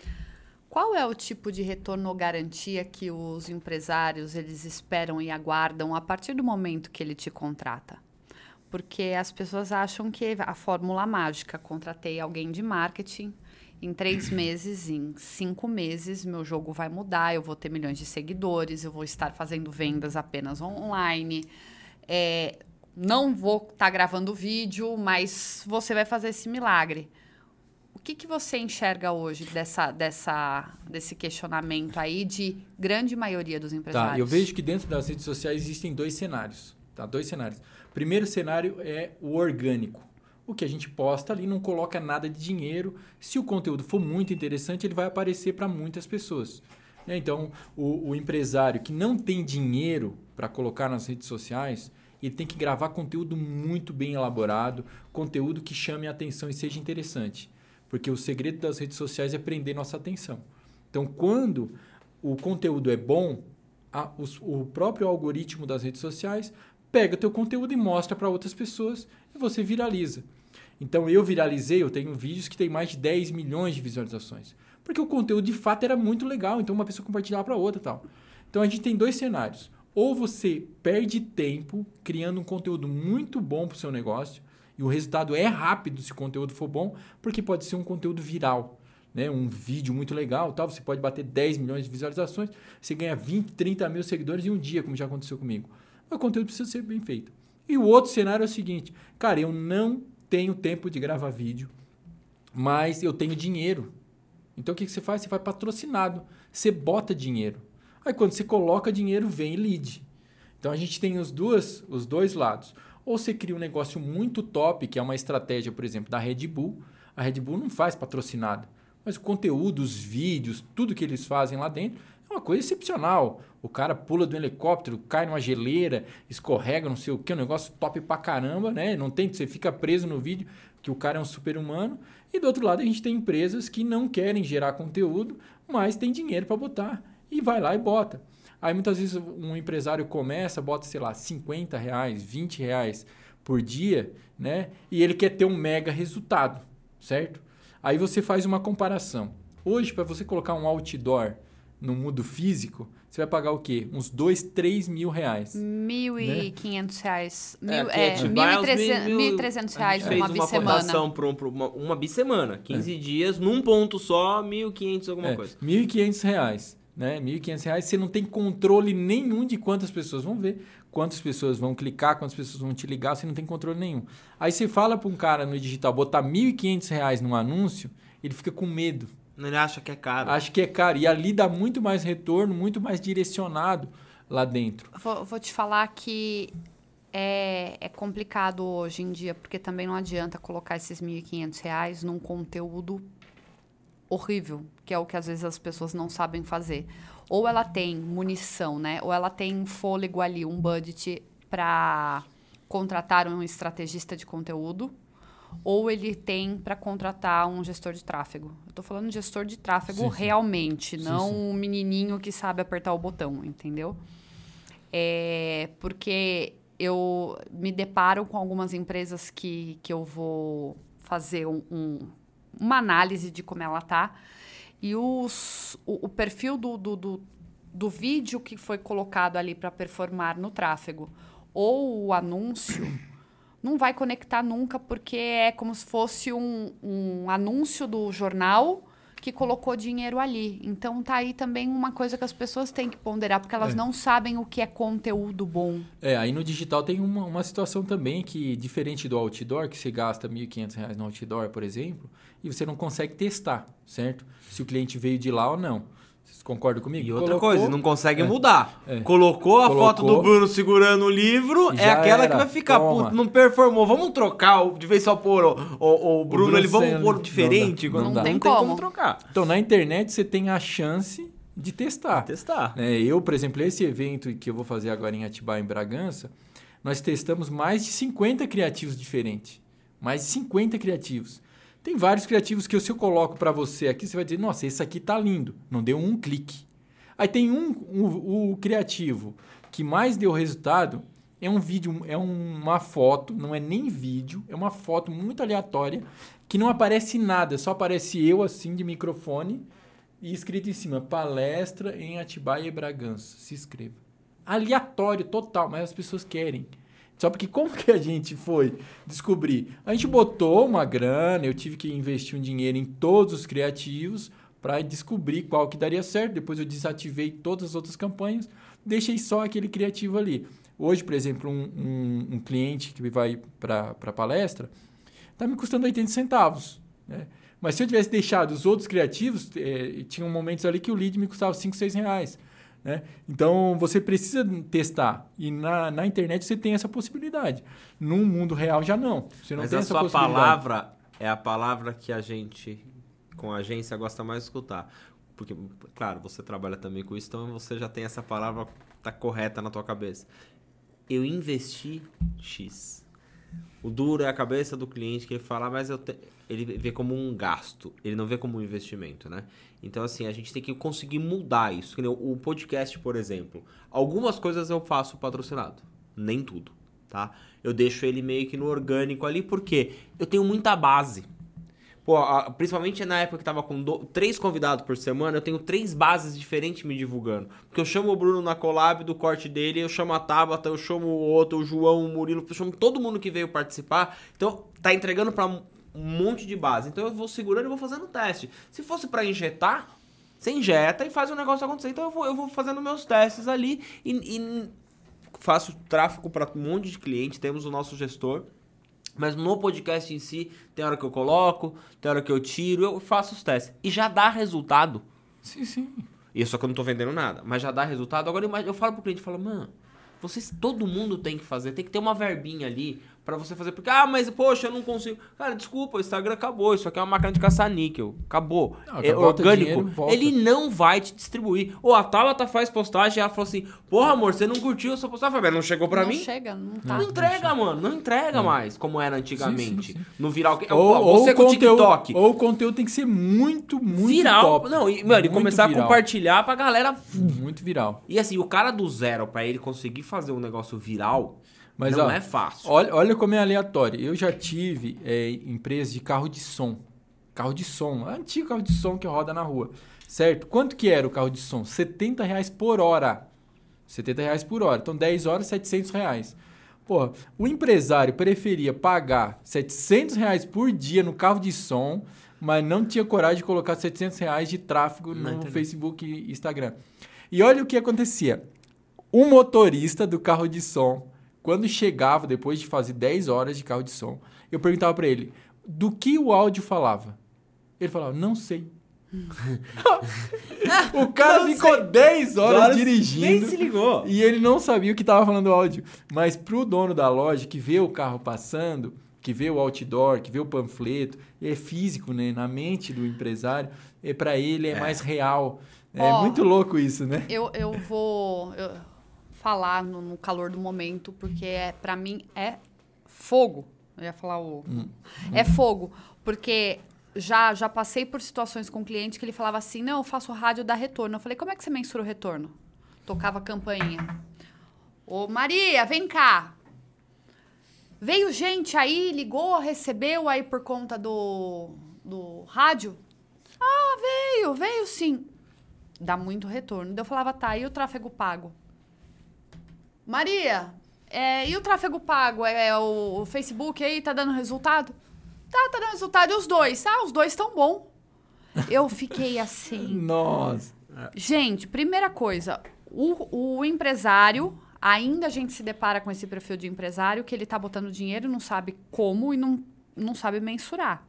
Qual é o tipo de retorno ou garantia que os empresários eles esperam e aguardam a partir do momento que ele te contrata? Porque as pessoas acham que a fórmula mágica, contratei alguém de marketing, em três meses, em cinco meses, meu jogo vai mudar, eu vou ter milhões de seguidores, eu vou estar fazendo vendas apenas online, é, não vou estar tá gravando vídeo, mas você vai fazer esse milagre. O que, que você enxerga hoje dessa, dessa, desse questionamento aí de grande maioria dos empresários? Tá, eu vejo que dentro das redes sociais existem dois cenários. Tá? Dois cenários. O primeiro cenário é o orgânico. O que a gente posta ali não coloca nada de dinheiro. Se o conteúdo for muito interessante, ele vai aparecer para muitas pessoas. Então, o, o empresário que não tem dinheiro para colocar nas redes sociais, ele tem que gravar conteúdo muito bem elaborado, conteúdo que chame a atenção e seja interessante. Porque o segredo das redes sociais é prender nossa atenção. Então, quando o conteúdo é bom, a, os, o próprio algoritmo das redes sociais pega o teu conteúdo e mostra para outras pessoas e você viraliza. Então, eu viralizei, eu tenho vídeos que tem mais de dez milhões de visualizações. Porque o conteúdo, de fato, era muito legal. Então, uma pessoa compartilhava para outra e tal. Então, a gente tem dois cenários. Ou você perde tempo criando um conteúdo muito bom para o seu negócio, e o resultado é rápido se o conteúdo for bom, porque pode ser um conteúdo viral, né? Um vídeo muito legal, tal. Você pode bater dez milhões de visualizações, você ganha vinte, trinta mil seguidores em um dia, como já aconteceu comigo. Mas o conteúdo precisa ser bem feito. E o outro cenário é o seguinte, cara, eu não tenho tempo de gravar vídeo, mas eu tenho dinheiro. Então o que você faz? Você vai patrocinado, você bota dinheiro. Aí quando você coloca dinheiro, vem lead. Então a gente tem os, duas, os dois lados. Ou você cria um negócio muito top, que é uma estratégia, por exemplo, da Red Bull. A Red Bull não faz patrocinado, mas o conteúdo, os vídeos, tudo que eles fazem lá dentro é uma coisa excepcional. O cara pula do helicóptero, cai numa geleira, escorrega, não sei o que, um negócio top pra caramba, né? Não tem, você fica preso no vídeo que o cara é um super-humano. E do outro lado a gente tem empresas que não querem gerar conteúdo, mas tem dinheiro para botar e vai lá e bota. Aí muitas vezes um empresário começa, bota, sei lá, cinquenta reais, vinte reais por dia, né? E ele quer ter um mega resultado, certo? Aí você faz uma comparação. Hoje, para você colocar um outdoor no mundo físico, você vai pagar o quê? Uns dois, três mil reais. Mil e quinhentos reais. É, Mil, aqui é, é Atibaia, mil e trezentos reais A gente uma fez uma bissemana. cotação para um, uma, uma bissemana. quinze é. dias, num ponto só, mil e quinhentos alguma é, coisa. mil e quinhentos reais. Né? mil e quinhentos reais, você não tem controle nenhum de quantas pessoas vão ver, quantas pessoas vão clicar, quantas pessoas vão te ligar, você não tem controle nenhum. Aí você fala para um cara no digital botar mil e quinhentos reais num anúncio, ele fica com medo. Ele acha que é caro. Acha que é caro. E ali dá muito mais retorno, muito mais direcionado lá dentro. Vou, vou te falar que é, é complicado hoje em dia, porque também não adianta colocar esses mil e quinhentos reais num conteúdo horrível, que é o que às vezes as pessoas não sabem fazer. Ou ela tem munição, né? Ou ela tem fôlego ali, um budget para contratar um estrategista de conteúdo, ou ele tem para contratar um gestor de tráfego. Eu estou falando de gestor de tráfego Sim, sim. realmente, Sim, não sim. um menininho que sabe apertar o botão, entendeu? É porque eu me deparo com algumas empresas que, que eu vou fazer um, um, uma análise de como ela tá, e os, o, o perfil do, do, do, do vídeo que foi colocado ali para performar no tráfego ou o anúncio não vai conectar nunca, porque é como se fosse um, um anúncio do jornal que colocou dinheiro ali. Então, tá aí também uma coisa que as pessoas têm que ponderar, porque elas É. não sabem o que é conteúdo bom. É, aí no digital tem uma, uma situação também que, diferente do outdoor, que você gasta mil e quinhentos reais no outdoor, por exemplo, e você não consegue testar, certo? Se o cliente veio de lá ou não. Vocês concordam comigo? E outra Colocou, coisa, não consegue é, mudar. é. Colocou a Colocou, foto do Bruno segurando o livro, e é já aquela era, que vai ficar, toma. puto, não performou. Vamos trocar, o- de vez só pôr o, o, o Bruno, Bruno ele vamos sem- pôr não diferente. dá, não não, dá. tem Não como. tem como trocar. Então, na internet, você tem a chance de testar. Testar. É, eu, por exemplo, esse evento que eu vou fazer agora em Atibaia, em Bragança, nós testamos mais de cinquenta criativos diferentes. Mais de cinquenta criativos. Tem vários criativos que se eu coloco para você aqui, você vai dizer, nossa, esse aqui tá lindo. Não deu um clique. Aí tem um, um, o criativo que mais deu resultado, é um vídeo, é uma foto, não é nem vídeo, é uma foto muito aleatória, que não aparece nada, só aparece eu assim de microfone e escrito em cima, palestra em Atibaia e Bragança, se inscreva. Aleatório total, mas as pessoas querem. Só porque como que a gente foi descobrir? A gente botou uma grana, eu tive que investir um dinheiro em todos os criativos para descobrir qual que daria certo. Depois eu desativei todas as outras campanhas, deixei só aquele criativo ali. Hoje, por exemplo, um, um, um cliente que vai para a palestra está me custando oitenta centavos, né? Mas se eu tivesse deixado os outros criativos, eh, tinha momentos ali que o lead me custava cinco, seis reais. Né? Então, você precisa testar. E na, na internet você tem essa possibilidade. No mundo real já não. Você não Mas tem a essa sua possibilidade. palavra é a palavra que a gente, com a agência, gosta mais de escutar. Porque, claro, você trabalha também com isso, então você já tem essa palavra tá correta na tua cabeça. Eu investi X. O duro é a cabeça do cliente que ele fala, mas eu te... ele vê como um gasto, ele não vê como um investimento, né? Então, assim, a gente tem que conseguir mudar isso. O podcast, por exemplo, algumas coisas eu faço patrocinado, nem tudo, tá? Eu deixo ele meio que no orgânico ali, porque eu tenho muita base. Pô, a, principalmente na época que tava com do, três convidados por semana, eu tenho três bases diferentes me divulgando. Porque eu chamo o Bruno na collab do corte dele, eu chamo a Tabata, eu chamo o outro, o João, o Murilo, eu chamo todo mundo que veio participar. Então, tá entregando pra um monte de base. Então, eu vou segurando e vou fazendo teste. Se fosse pra injetar, você injeta e faz o negócio acontecer. Então, eu vou, eu vou fazendo meus testes ali e, e faço tráfego pra um monte de cliente. Temos o nosso gestor. Mas no podcast em si, tem hora que eu coloco, tem hora que eu tiro, eu faço os testes. E já dá resultado. Sim, sim. Isso só que eu não tô vendendo nada, mas já dá resultado. Agora eu falo pro cliente, eu falo, mano, vocês, todo mundo tem que fazer, tem que ter uma verbinha ali pra você fazer. Porque, ah, mas poxa, eu não consigo. Cara, desculpa, o Instagram acabou, isso aqui é uma máquina de caçar níquel. Acabou. Não, É volta orgânico. dinheiro, volta. Ele não vai te distribuir. Ou a Tabata faz postagem e ela falou assim, porra, amor, você não curtiu a sua postagem? Eu falei, mas não chegou pra não mim? chega, não tá. Não entrega, mano. Não entrega mais, como era antigamente. Sim, sim, sim. No viral. Ou, Ou, você ou com o conteúdo, TikTok. ou o conteúdo tem que ser muito, muito viral. top. Não, e, mano, e Muito começar viral. a compartilhar pra galera. Muito viral. E assim, o cara do zero, pra ele conseguir fazer um negócio viral, Mas, não ó, é fácil. Olha, olha como é aleatório. Eu já tive é, empresa de carro de som. Carro de som. Antigo carro de som que roda na rua. Certo? Quanto que era o carro de som? setenta reais por hora. setenta reais por hora. Então, dez horas, setecentos reais. Porra, o empresário preferia pagar setecentos reais por dia no carro de som, mas não tinha coragem de colocar setecentos reais de tráfego Não no entendi. Facebook e Instagram. E olha o que acontecia. O motorista do carro de som, quando chegava, depois de fazer dez horas de carro de som, eu perguntava para ele, do que o áudio falava? Ele falava, não sei. O cara Não ficou sei. dez horas, Horas, dirigindo. nem se ligou. E ele não sabia o que estava falando o áudio. Mas pro dono da loja, que vê o carro passando, que vê o outdoor, que vê o panfleto, é físico, né? Na mente do empresário, é, para ele é, É. mais real. É Ó, muito louco isso, né? Eu, eu vou eu, falar no, no calor do momento, porque é, para mim é fogo. Eu ia falar o... Hum. É fogo, porque já, já passei por situações com um cliente que ele falava assim, não, eu faço rádio, dá retorno. Eu falei, como é que você mensura o retorno? Tocava a campainha. Ô, Maria, vem cá. Veio gente aí, ligou, recebeu aí por conta do, do rádio? Ah, veio, veio sim. Dá muito retorno. Eu falava, tá, e o tráfego pago? Maria, é, e o tráfego pago? É, é o, o Facebook aí, tá dando resultado? Tá, tá dando resultado. E os dois? Ah, os dois estão bom. Eu fiquei assim. Nossa. Gente, primeira coisa, o, o empresário, ainda a gente se depara com esse perfil de empresário que ele tá botando dinheiro, não sabe como e não, não sabe mensurar.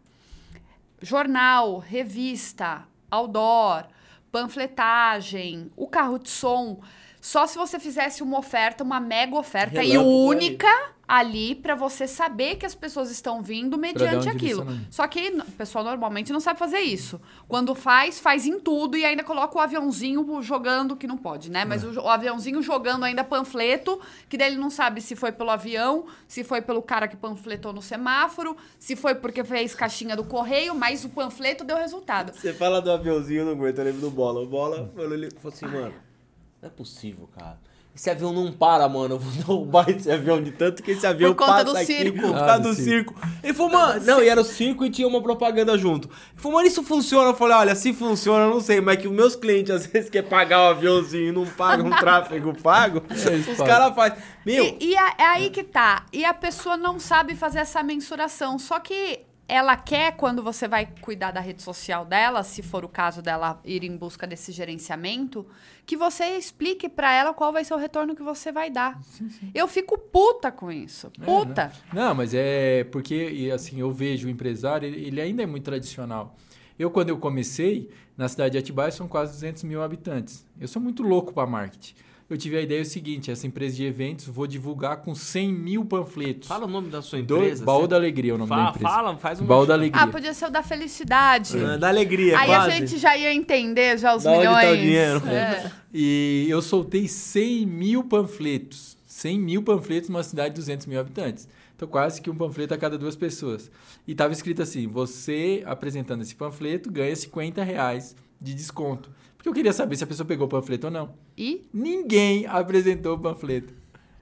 Jornal, revista, outdoor, panfletagem, o carro de som. Só se você fizesse uma oferta, uma mega oferta e única ali para você saber que as pessoas estão vindo mediante aquilo. Só que o pessoal normalmente não sabe fazer isso. Quando faz, faz em tudo e ainda coloca o aviãozinho jogando, que não pode, né? Mas é. o, o aviãozinho jogando ainda panfleto, que daí ele não sabe se foi pelo avião, se foi pelo cara que panfletou no semáforo, se foi porque fez caixinha do correio, mas o panfleto deu resultado. Você fala do aviãozinho, eu não aguento, eu lembro do Bola. O Bola falou, ele falou assim, mano, não é possível, cara. Esse avião não para, mano. Eu vou derrubar esse avião de tanto que esse avião por conta passa do aqui. circo. Por Ah, causa do do circo. circo. Ele falou, mano... Não, e era o circo e tinha uma propaganda junto. Ele falou, mano, isso funciona? Eu falei, olha, se funciona, eu não sei. Mas que os meus clientes, às vezes, querem pagar o aviãozinho e não pagam um tráfego pago, É, os caras fazem... Meu... E, e a- é aí que tá. E a pessoa não sabe fazer essa mensuração. Só que ela quer, quando você vai cuidar da rede social dela, se for o caso dela ir em busca desse gerenciamento, que você explique pra ela qual vai ser o retorno que você vai dar. Sim, sim. Eu fico puta com isso. É, Puta. Não, não, mas é porque, e assim, eu vejo o empresário, ele, ele ainda é muito tradicional. Eu, quando eu comecei, na cidade de Atibaia são quase duzentos mil habitantes. Eu sou muito louco para marketing. Eu tive a ideia o seguinte, essa empresa de eventos, vou divulgar com cem mil panfletos. Fala o nome da sua Do, empresa. Baú você- da Alegria é o nome Fa- da empresa. Fala, faz um... Baú da Alegria. Ah, podia ser o da felicidade. É, da alegria, Aí quase. a gente já ia entender já os Da onde milhões. tá o dinheiro? É. E eu soltei cem mil panfletos. cem mil panfletos numa cidade de duzentos mil habitantes. Então, quase que um panfleto a cada duas pessoas. E estava escrito assim, você apresentando esse panfleto ganha cinquenta reais de desconto. Porque eu queria saber se a pessoa pegou o panfleto ou não. E? Ninguém apresentou o panfleto.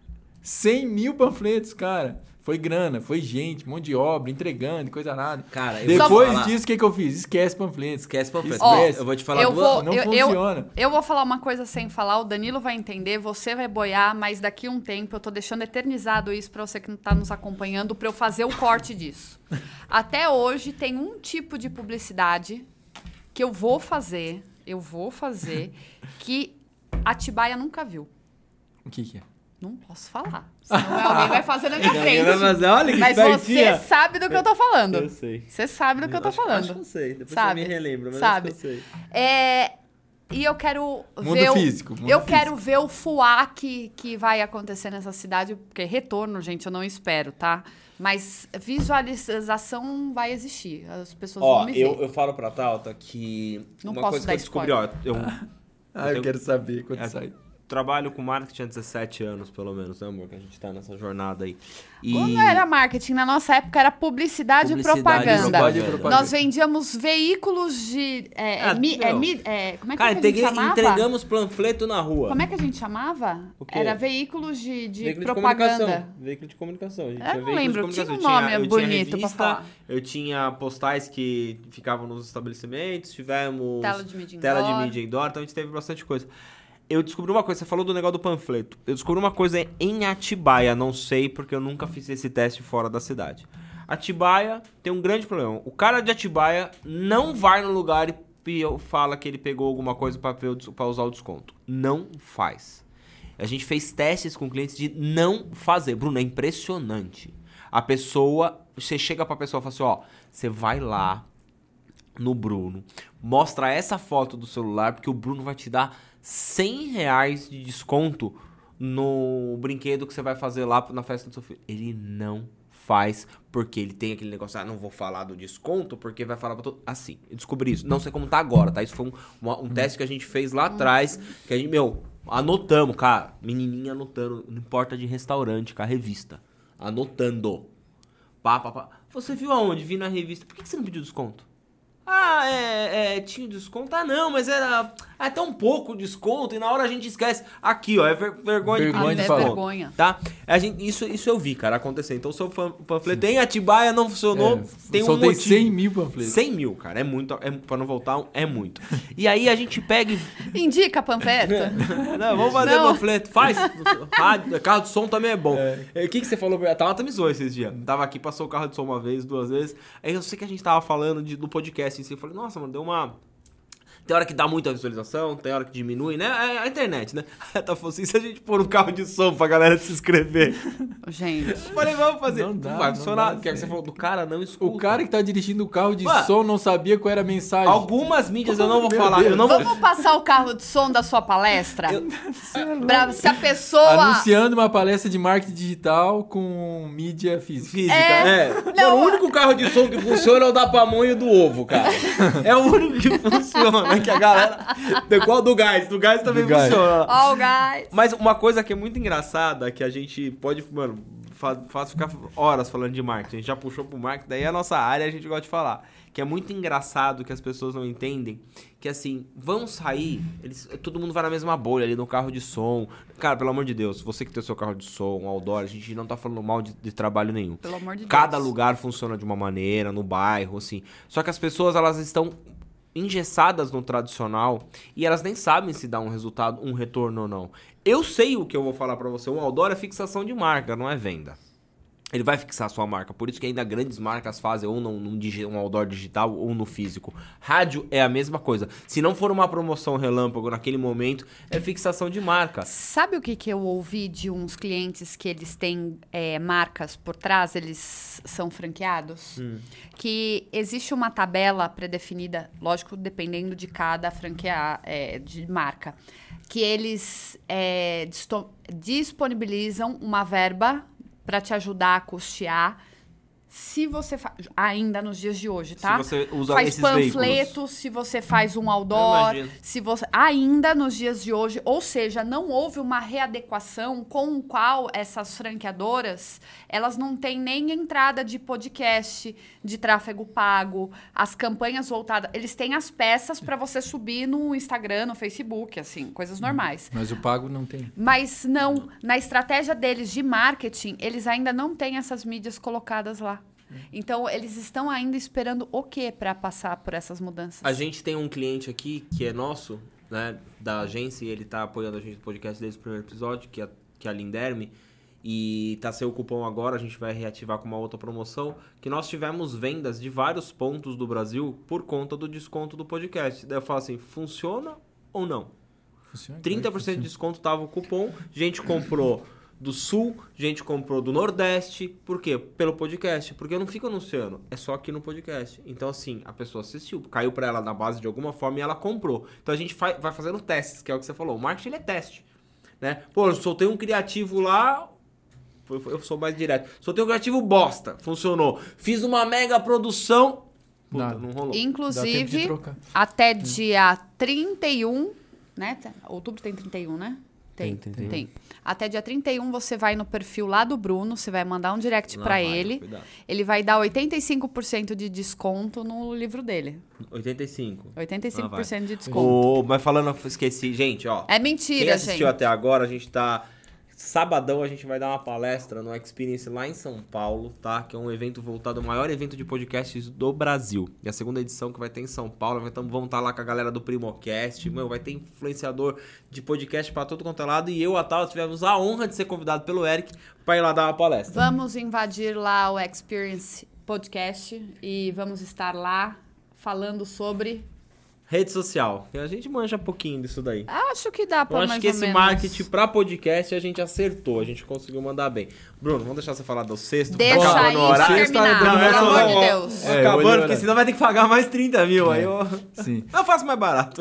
cem mil panfletos, cara. Foi grana, foi gente, mão de obra, entregando, coisa nada. Cara, eu Depois vou te falar. disso, o que, que eu fiz? Esquece panfleto. Esquece panfleto. Ó, eu vou te falar eu duas... vou, não eu, eu- funciona. Eu, vou falar uma coisa sem falar, o Danilo vai entender, você vai boiar, mas daqui a um tempo eu tô deixando eternizado isso pra você que não tá nos acompanhando, pra eu fazer o corte disso. Até hoje tem um tipo de publicidade que eu vou fazer, eu vou fazer, que Atibaia nunca viu. O que, que é? Não posso falar. Senão alguém vai fazer na minha Alguém vai frente. fazer, olha que Mas você espertinha. sabe do que eu tô falando. Eu sei. Você sabe do que eu tô acho, falando. Acho que eu sei. Depois Sabe? você me relembra, mas Sabe? acho que eu sei. É, e eu quero Mundo ver. o- físico, mundo eu físico. quero ver o fuá que, que vai acontecer nessa cidade, porque retorno, gente, eu não espero, tá? Mas visualização vai existir. As pessoas Ó, vão me ver. eu, eu falo pra Tauta que Não uma posso coisa que dar eu descobri, ó, eu, Ah, eu tenho- quero saber quando É, sai. trabalho com marketing há dezessete anos, pelo menos, né, amor? Que a gente tá nessa jornada aí. E... Quando era marketing, na nossa época era publicidade, Publicidade e propaganda. propaganda. e propaganda. Nós vendíamos veículos de. É, é, Ah, mi- meu. é, mi- é, como é que, Cara, que a gente entreguei- chamava? entregamos panfleto na rua. Como é que a gente chamava? O quê? Era veículos de, de Veículo propaganda. de comunicação. Veículo de comunicação. A gente Eu tinha não veículo de lembro, comunicação. tinha um nome eu tinha, bonito eu pra tinha falar. revista, eu tinha postais que ficavam nos estabelecimentos, tivemos Tela de mídia tela indoor. de mídia indoor, então a gente teve bastante coisa. Eu descobri uma coisa, você falou do negócio do panfleto. Eu descobri uma coisa em Atibaia, não sei porque eu nunca fiz esse teste fora da cidade. Atibaia tem um grande problema. O cara de Atibaia não vai no lugar e pe- fala que ele pegou alguma coisa para usar o desconto. Não faz. A gente fez testes com clientes de não fazer. Bruno, é impressionante. A pessoa, você chega pra pessoa e fala assim, ó, você vai lá no Bruno, mostra essa foto do celular, porque o Bruno vai te dar cem reais de desconto no brinquedo que você vai fazer lá na festa do seu filho. Ele não faz, porque ele tem aquele negócio, ah, não vou falar do desconto, porque vai falar pra todo... Assim, eu descobri isso. Não sei como tá agora, tá? Isso foi um, um, um teste que a gente fez lá atrás, que a gente, meu, anotamos, cara. Menininha anotando, não importa de restaurante, com a revista. Anotando. Pá, pá, pá. Você viu aonde? Vi na revista. Por que que você não pediu desconto? Ah, é, é, tinha desconto? Ah, não, mas era ah, até um pouco desconto e na hora a gente esquece. Aqui, ó, é ver, vergonha, Vergonha de de Ah, é falar. vergonha. Tá? A gente, isso, isso eu vi, cara, acontecer. Então, o seu fan- panfleto em Atibaia não funcionou, É, tem um soltei motivo. cem mil panfletos. cem mil, cara, é muito, é, pra não voltar, é muito. E aí a gente pega e... Indica, panfleto. Não, vamos fazer Não. panfleto, faz. Rádio, carro de som também é bom. O que, que você falou? A Thalata me zoou esses dias. Tava aqui, passou o carro de som uma vez, duas vezes. Aí eu sei que a gente tava falando de, do podcast em si. Eu falei, nossa, mano, deu uma... Tem hora que dá muita visualização, tem hora que diminui, né? É a internet, né? Aí tá falando assim, se a gente pôr um carro de som pra galera se inscrever. Gente. Eu falei, vamos fazer. Não dá, Vai não funcionar. dá, O que é que você sério. falou? Do cara não escuta. O cara que tá dirigindo o carro de Ué. som não sabia qual era a mensagem. Algumas mídias eu não vou Meu falar. Deus. Eu não vou... Vamos passar o carro de som da sua palestra? Pra, se a pessoa... Anunciando uma palestra de marketing digital com mídia física. Física, É. é. Não. Mano, o único carro de som que funciona é o da pamonha e do ovo, cara. É o único que funciona, que a galera... Igual do gás, do gás também Do gás. funciona. Ó, oh, guys. Mas uma coisa que é muito engraçada, que a gente pode, mano, fa- faz ficar horas falando de marketing. A gente já puxou pro marketing, daí é a nossa área, a gente gosta de falar. Que é muito engraçado que as pessoas não entendem. Que assim, vão sair, eles, todo mundo vai na mesma bolha ali no carro de som. Cara, pelo amor de Deus, você que tem o seu carro de som, um outdoor, a gente não tá falando mal de, de trabalho nenhum. Pelo amor de Cada Deus. lugar funciona de uma maneira, no bairro, assim. Só que as pessoas, elas estão engessadas no tradicional e elas nem sabem se dá um resultado, um retorno ou não. Eu sei o que eu vou falar pra você. Um outdoor é fixação de marca, não é venda. Ele vai fixar a sua marca, por isso que ainda grandes marcas fazem ou num, num, digi- um outdoor digital ou no físico. Rádio é a mesma coisa. Se não for uma promoção relâmpago naquele momento, é fixação de marca. Sabe o que, que eu ouvi de uns clientes que eles têm é, marcas por trás, eles são franqueados? Hum. Que existe uma tabela pré-definida, lógico, dependendo de cada franquear é, de marca, que eles é, disto- disponibilizam uma verba para te ajudar a custear. Se você faz, ainda nos dias de hoje, tá? Se você usa faz esses panfletos, veículos. se você faz um Eu outdoor, imagino. se você ainda nos dias de hoje, ou seja, não houve uma readequação com o qual essas franqueadoras, elas não têm nem entrada de podcast, de tráfego pago, as campanhas voltadas, eles têm as peças para você subir no Instagram, no Facebook, assim, coisas normais. Mas o pago não tem. Mas não, na estratégia deles de marketing, eles ainda não têm essas mídias colocadas lá. Então, eles estão ainda esperando o quê para passar por essas mudanças? A gente tem um cliente aqui que é nosso, né, da agência, e ele tá apoiando a gente no podcast desde o primeiro episódio, que é, que é a Linderme, e tá sem o cupom agora, a gente vai reativar com uma outra promoção, que nós tivemos vendas de vários pontos do Brasil por conta do desconto do podcast. Daí eu falo assim, funciona ou não? Funciona? trinta por cento de desconto tava o cupom, gente comprou do Sul, gente comprou do Nordeste. Por quê? Pelo podcast. Porque eu não fico anunciando, é só aqui no podcast. Então, assim, a pessoa assistiu, caiu pra ela na base de alguma forma e ela comprou. Então, a gente vai, vai fazendo testes, que é o que você falou. O marketing, ele é teste, né? Pô, eu soltei um criativo lá, eu sou mais direto. Soltei um criativo bosta, funcionou. Fiz uma mega produção, puta, Nada. não rolou. Dá tempo de Inclusive, trocar. até dia trinta e um, né? Outubro tem trinta e um, né? Tem, tem, tem. Até dia trinta e um você vai no perfil lá do Bruno, você vai mandar um direct Não, pra vai, ele. cuidado. Ele vai dar oitenta e cinco por cento de desconto no livro dele. oitenta e cinco. oitenta e cinco por cento de desconto. Ô, mas falando, esqueci, gente, ó. É Quem mentira, assistiu gente. até agora, a gente tá... Sabadão a gente vai dar uma palestra no Experience lá em São Paulo, tá? Que é um evento voltado, o maior evento de podcasts do Brasil. E a segunda edição que vai ter em São Paulo, então vamos estar lá com a galera do Primocast, meu, vai ter influenciador de podcast pra todo quanto é lado. E eu, a Tal, tivemos a honra de ser convidado pelo Eric pra ir lá dar uma palestra. Vamos invadir lá o Experience Podcast e vamos estar lá falando sobre... Rede social. A gente manja um pouquinho disso daí. Acho que dá pra Eu acho mais que ou esse menos... marketing pra podcast a gente acertou, a gente conseguiu mandar bem. Bruno, vamos deixar você falar do sexto? Deixa Tá acabando aí o horário. terminar, Não, pelo essa amor não, de ó. Deus. É, eu Acabando, olhei, porque olha. senão vai ter que pagar mais trinta mil. Aí eu... Sim. eu faço mais barato.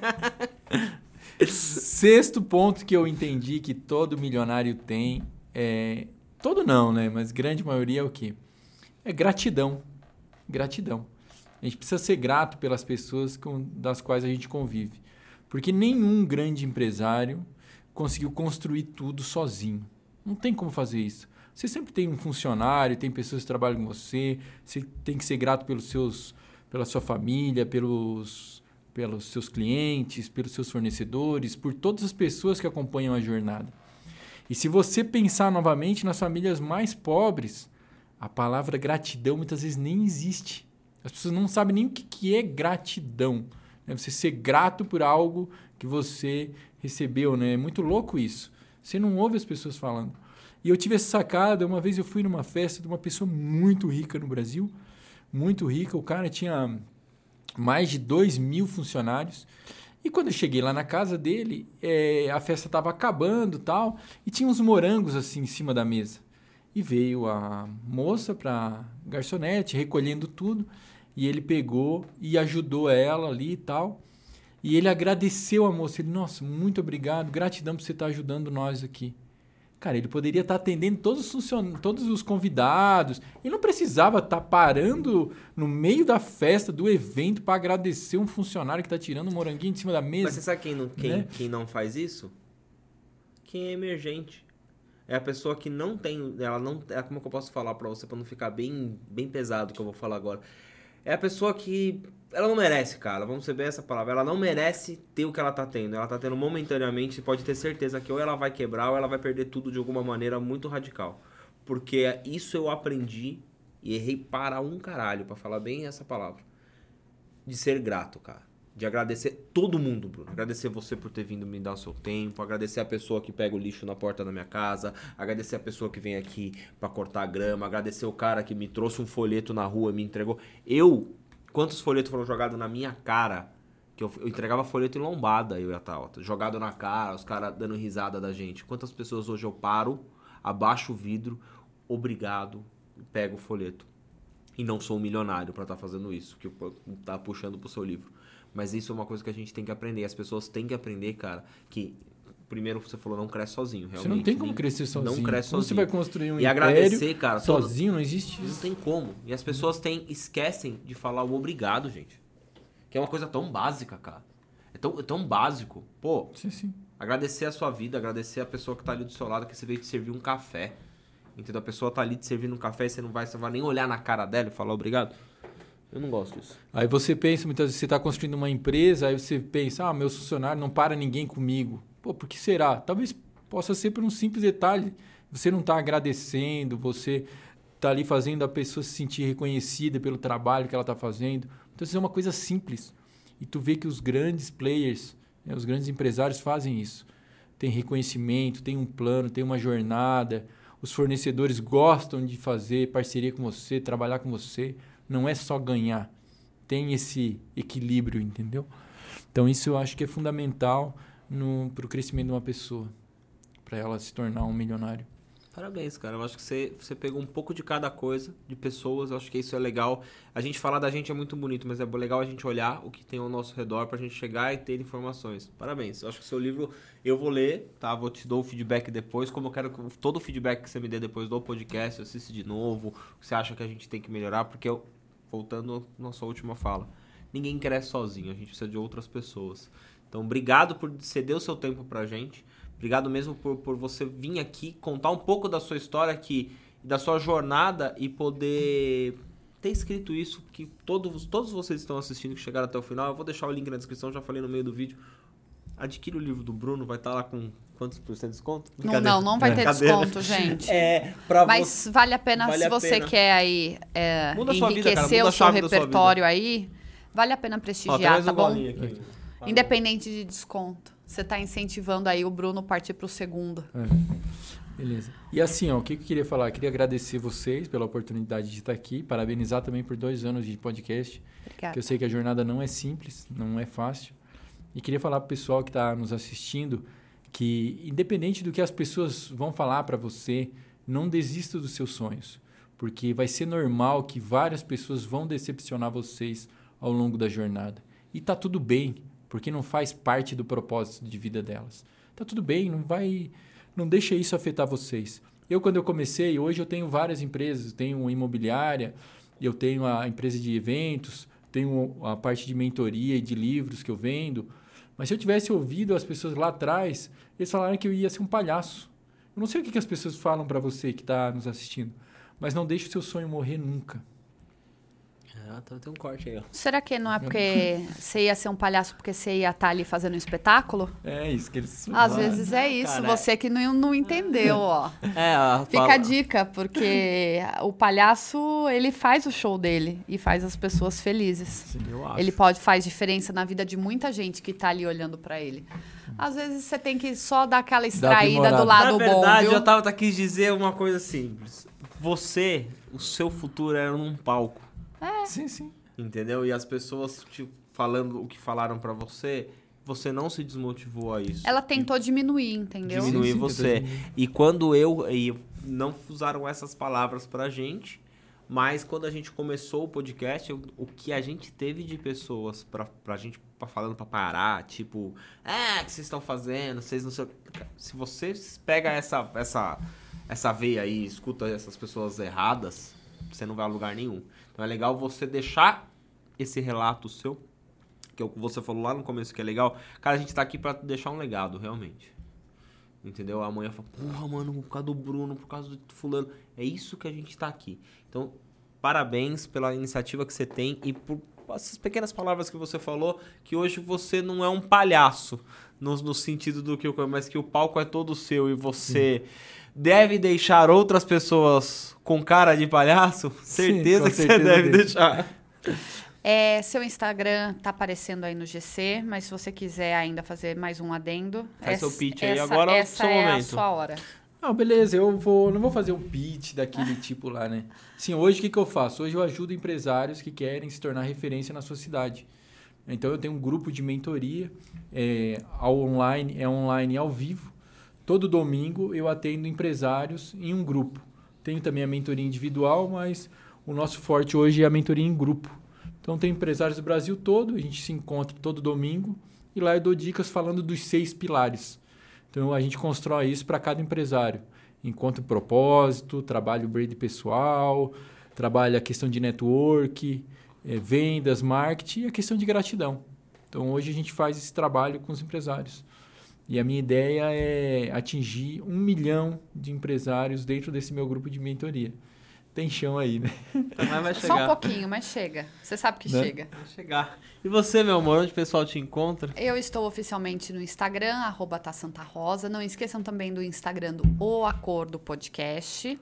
Sexto ponto que eu entendi que todo milionário tem é... Todo não, né? Mas grande maioria é o quê? É gratidão. Gratidão. A gente precisa ser grato pelas pessoas com, das quais a gente convive. Porque nenhum grande empresário conseguiu construir tudo sozinho. Não tem como fazer isso. Você sempre tem um funcionário, tem pessoas que trabalham com você, você tem que ser grato pelos seus, pela sua família, pelos, pelos seus clientes, pelos seus fornecedores, por todas as pessoas que acompanham a jornada. E se você pensar novamente nas famílias mais pobres, a palavra gratidão muitas vezes nem existe. As pessoas não sabem nem o que é gratidão. Né? Você ser grato por algo que você recebeu. Né? É muito louco isso. Você não ouve as pessoas falando. E eu tive essa sacada. Uma vez eu fui numa festa de uma pessoa muito rica no Brasil. Muito rica. O cara tinha mais de dois mil funcionários. E quando eu cheguei lá na casa dele, é, a festa estava acabando e tal. E tinha uns morangos assim em cima da mesa. E veio a moça para garçonete, recolhendo tudo. E ele pegou e ajudou ela ali e tal. E ele agradeceu a moça. Ele, nossa, muito obrigado, gratidão por você estar ajudando nós aqui. Cara, ele poderia estar atendendo todos os, funcion... todos os convidados. Ele não precisava estar parando no meio da festa, do evento, para agradecer um funcionário que está tirando um moranguinho de cima da mesa. Mas você sabe quem não, quem, né? quem não faz isso? Quem é emergente. É a pessoa que não tem... Ela não, é, como que eu posso falar pra você, pra não ficar bem, bem pesado o que eu vou falar agora? É a pessoa que... Ela não merece, cara. Vamos saber essa palavra. Ela não merece ter o que ela tá tendo. Ela tá tendo momentaneamente. Você pode ter certeza que ou ela vai quebrar ou ela vai perder tudo de alguma maneira muito radical. Porque isso eu aprendi e errei para um caralho, pra falar bem essa palavra. De ser grato, cara. De agradecer todo mundo, Bruno. Agradecer você por ter vindo me dar o seu tempo. Agradecer a pessoa que pega o lixo na porta da minha casa. Agradecer a pessoa que vem aqui pra cortar a grama. Agradecer o cara que me trouxe um folheto na rua e me entregou. Eu... Quantos folhetos foram jogados na minha cara? Que eu, eu entregava folheto em lombada, eu e a Thalta. Jogado na cara, os caras dando risada da gente. Quantas pessoas hoje eu paro, abaixo o vidro, obrigado, pego o folheto. E não sou um milionário pra estar tá fazendo isso, que tá puxando pro seu livro. Mas isso é uma coisa que a gente tem que aprender. As pessoas têm que aprender, cara, que... Primeiro você falou, não cresce sozinho, realmente. Você não tem como crescer sozinho. Não cresce como sozinho. Você vai construir um e império agradecer, cara, sozinho, não existe isso. Não tem como. E as pessoas têm, esquecem de falar o obrigado, gente. Que é uma coisa tão básica, cara. É tão, é tão básico. Pô, sim, sim. Agradecer a sua vida, agradecer a pessoa que tá ali do seu lado, que você veio te servir um café. Entendeu? A pessoa tá ali te servindo um café e você não vai, você vai nem olhar na cara dela e falar obrigado. Eu não gosto disso. Aí você pensa, muitas vezes você está construindo uma empresa, aí você pensa, ah, meu funcionário não para ninguém comigo. Pô, por que será? Talvez possa ser por um simples detalhe. Você não está agradecendo, você está ali fazendo a pessoa se sentir reconhecida pelo trabalho que ela está fazendo. Então, isso é uma coisa simples. E tu vê que os grandes players, né, os grandes empresários fazem isso. Tem reconhecimento, tem um plano, tem uma jornada. Os fornecedores gostam de fazer parceria com você, trabalhar com você. Não é só ganhar. Tem esse equilíbrio, entendeu? Então, isso eu acho que é fundamental para o crescimento de uma pessoa, para ela se tornar um milionário. Parabéns, cara. Eu acho que você, você pegou um pouco de cada coisa, de pessoas. Eu acho que isso é legal. A gente falar da gente é muito bonito, mas é legal a gente olhar o que tem ao nosso redor pra gente chegar e ter informações. Parabéns. Eu acho que o seu livro eu vou ler, tá? Vou te dar o feedback depois. Como eu quero que todo o feedback que você me dê depois do podcast, eu assista de novo. O que você acha que a gente tem que melhorar? Porque, eu, voltando à nossa última fala, ninguém cresce sozinho. A gente precisa de outras pessoas. Então, obrigado por ceder o seu tempo pra gente. Obrigado mesmo por, por você vir aqui contar um pouco da sua história aqui, da sua jornada e poder ter escrito isso, que todos, todos vocês estão assistindo que chegaram até o final. Eu vou deixar o link na descrição, já falei no meio do vídeo. Adquire o livro do Bruno, vai estar lá com quantos por cento de desconto? Não, não, não vai ter desconto, gente. É, pra Mas você, vale a pena vale se a você pena. quer aí é, Muda a sua vida, cara, enriquecer muda a o seu chave da sua repertório aí, vale a pena prestigiar, tá bom? Aqui. Independente de desconto. Você está incentivando aí o Bruno partir para o segundo. É. Beleza. E assim, ó, o que eu queria falar? Eu queria agradecer vocês pela oportunidade de estar aqui, parabenizar também por dois anos de podcast. Obrigada. Que eu sei que a jornada não é simples, não é fácil. E queria falar para o pessoal que está nos assistindo que, independente do que as pessoas vão falar para você, não desista dos seus sonhos. Porque vai ser normal que várias pessoas vão decepcionar vocês ao longo da jornada. E tá tudo bem, porque não faz parte do propósito de vida delas. Tá tudo bem, não vai, não deixa isso afetar vocês. Eu, quando eu comecei, hoje eu tenho várias empresas, tenho uma imobiliária, eu tenho a empresa de eventos, tenho a parte de mentoria e de livros que eu vendo. Mas se eu tivesse ouvido as pessoas lá atrás, eles falaram que eu ia ser um palhaço. Eu não sei o que, que as pessoas falam para você que tá nos assistindo, mas não deixe o seu sonho morrer nunca. Ah, então tem um corte aí, ó. Será que não é porque você ia ser um palhaço porque você ia estar ali fazendo um espetáculo? É isso que eles Às falam. vezes é isso, Cara, você que não, não entendeu, ó. É, a Fica fala- a dica, porque o palhaço, ele faz o show dele e faz as pessoas felizes. Sim. Eu acho. Ele pode faz diferença na vida de muita gente que tá ali olhando pra ele. Às vezes você tem que só dar aquela extraída do aprimorada. lado Na bom, verdade, viu? eu tava quis dizer uma coisa simples. Você, o seu futuro era num palco, Sim, sim. entendeu? E as pessoas tipo, falando o que falaram pra você, você não se desmotivou a isso. Ela tentou diminuir, entendeu? Diminuir Sim, sim, você. tentou diminuir. E quando eu... E não usaram essas palavras pra gente, mas quando a gente começou o podcast, eu- o que a gente teve de pessoas pra, pra gente pra, falando pra parar, tipo... É, o que vocês estão fazendo? Vocês não sei... o quê." Se você pega essa, essa, essa veia aí e escuta essas pessoas erradas, você não vai a lugar nenhum. Então é legal você deixar esse relato seu, que é o que você falou lá no começo que é legal. Cara, a gente tá aqui pra deixar um legado, realmente. Entendeu? Amanhã fala, porra, mano, por causa do Bruno, por causa do fulano. É isso que a gente tá aqui. Então, parabéns pela iniciativa que você tem e por essas pequenas palavras que você falou, que hoje você não é um palhaço, no, no sentido do que eu mas que o palco é todo seu e você deve deixar outras pessoas com cara de palhaço. Certeza com que certeza você deve deixa. deixar. É, seu Instagram tá aparecendo aí no G C, mas se você quiser ainda fazer mais um adendo... Faz essa- seu pitch aí, essa- agora é o essa seu é a momento. sua hora. Não, beleza, eu vou, não vou fazer um pitch daquele tipo lá, né? Sim, hoje o que, que eu faço? Hoje eu ajudo empresários que querem se tornar referência na sua cidade. Então eu tenho um grupo de mentoria, é, ao online, é online ao vivo. Todo domingo eu atendo empresários em um grupo. Tenho também a mentoria individual, mas o nosso forte hoje é a mentoria em grupo. Então tem empresários do Brasil todo, a gente se encontra todo domingo e lá eu dou dicas falando dos seis pilares. Então a gente constrói isso para cada empresário. Encontra o propósito, trabalha o brand pessoal, trabalha a questão de network, eh, vendas, marketing e a questão de gratidão. Então hoje a gente faz esse trabalho com os empresários. E a minha ideia é atingir um milhão de empresários dentro desse meu grupo de mentoria. Tem chão aí, né? Mas vai Só um chegar. pouquinho, mas chega. Você sabe que Né? chega. Vai chegar. E você, meu amor, onde o pessoal te encontra? Eu estou oficialmente no Instagram, arroba tá Santa Rosa. Não esqueçam também do Instagram do O Acordo Podcast.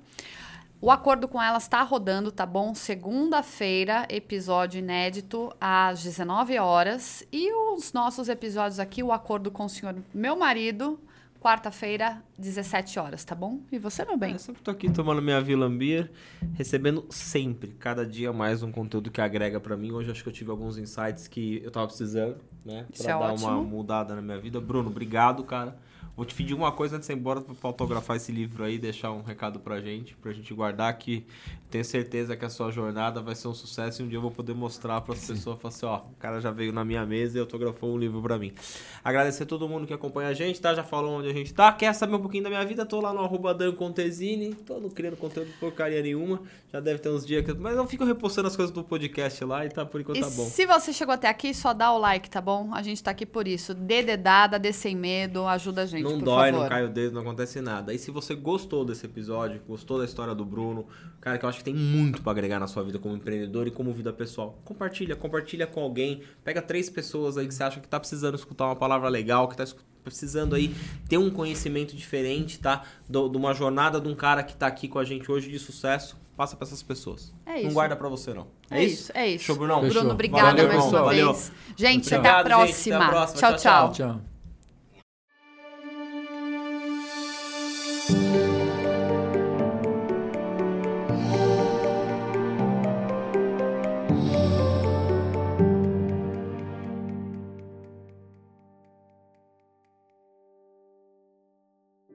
O Acordo com Elas está rodando, tá bom? Segunda-feira, episódio inédito às dezenove horas. E os nossos episódios aqui, o Acordo com o Senhor, meu marido, quarta-feira, dezessete horas, tá bom? E você, meu bem? Eu sempre tô aqui tomando minha Vilambir, recebendo sempre, cada dia mais um conteúdo que agrega pra mim. Hoje acho que eu tive alguns insights que eu tava precisando, né? Pra Isso é dar ótimo. uma mudada na minha vida. Bruno, obrigado, cara. Vou te pedir uma coisa antes de ir embora pra autografar esse livro aí, deixar um recado pra gente, pra gente guardar, que tenho certeza que a sua jornada vai ser um sucesso e um dia eu vou poder mostrar pras pessoas, falar assim, ó, o cara já veio na minha mesa e autografou um livro pra mim. Agradecer a todo mundo que acompanha a gente, tá? Já falou onde a gente tá. Quer saber um pouquinho da minha vida? Tô lá no arroba Dan Contesini, tô não criando conteúdo de porcaria nenhuma, já deve ter uns dias que... Mas eu fico repostando as coisas do podcast lá e tá, por enquanto E tá bom. se você chegou até aqui, só dá o like, tá bom? A gente tá aqui por isso. Dê dedada, dê sem medo, ajuda a gente, Não por dói, favor. não cai o dedo, não acontece nada. E se você gostou desse episódio, gostou da história do Bruno, cara, que eu acho que tem muito pra agregar na sua vida como empreendedor e como vida pessoal, compartilha, compartilha com alguém, pega três pessoas aí que você acha que tá precisando escutar uma palavra legal, que tá escu- precisando aí ter um conhecimento diferente, tá? Do- De uma jornada de um cara que tá aqui com a gente hoje de sucesso, passa pra essas pessoas. É Não isso. guarda pra você, não. É isso, é isso. Show, Brunão? Fechou. Bruno, obrigada Valeu, mais pessoal. uma Valeu. vez. Gente, Tchau. até a Obrigado, gente. Até a próxima. próxima. Tchau, Tchau, tchau. Tchau.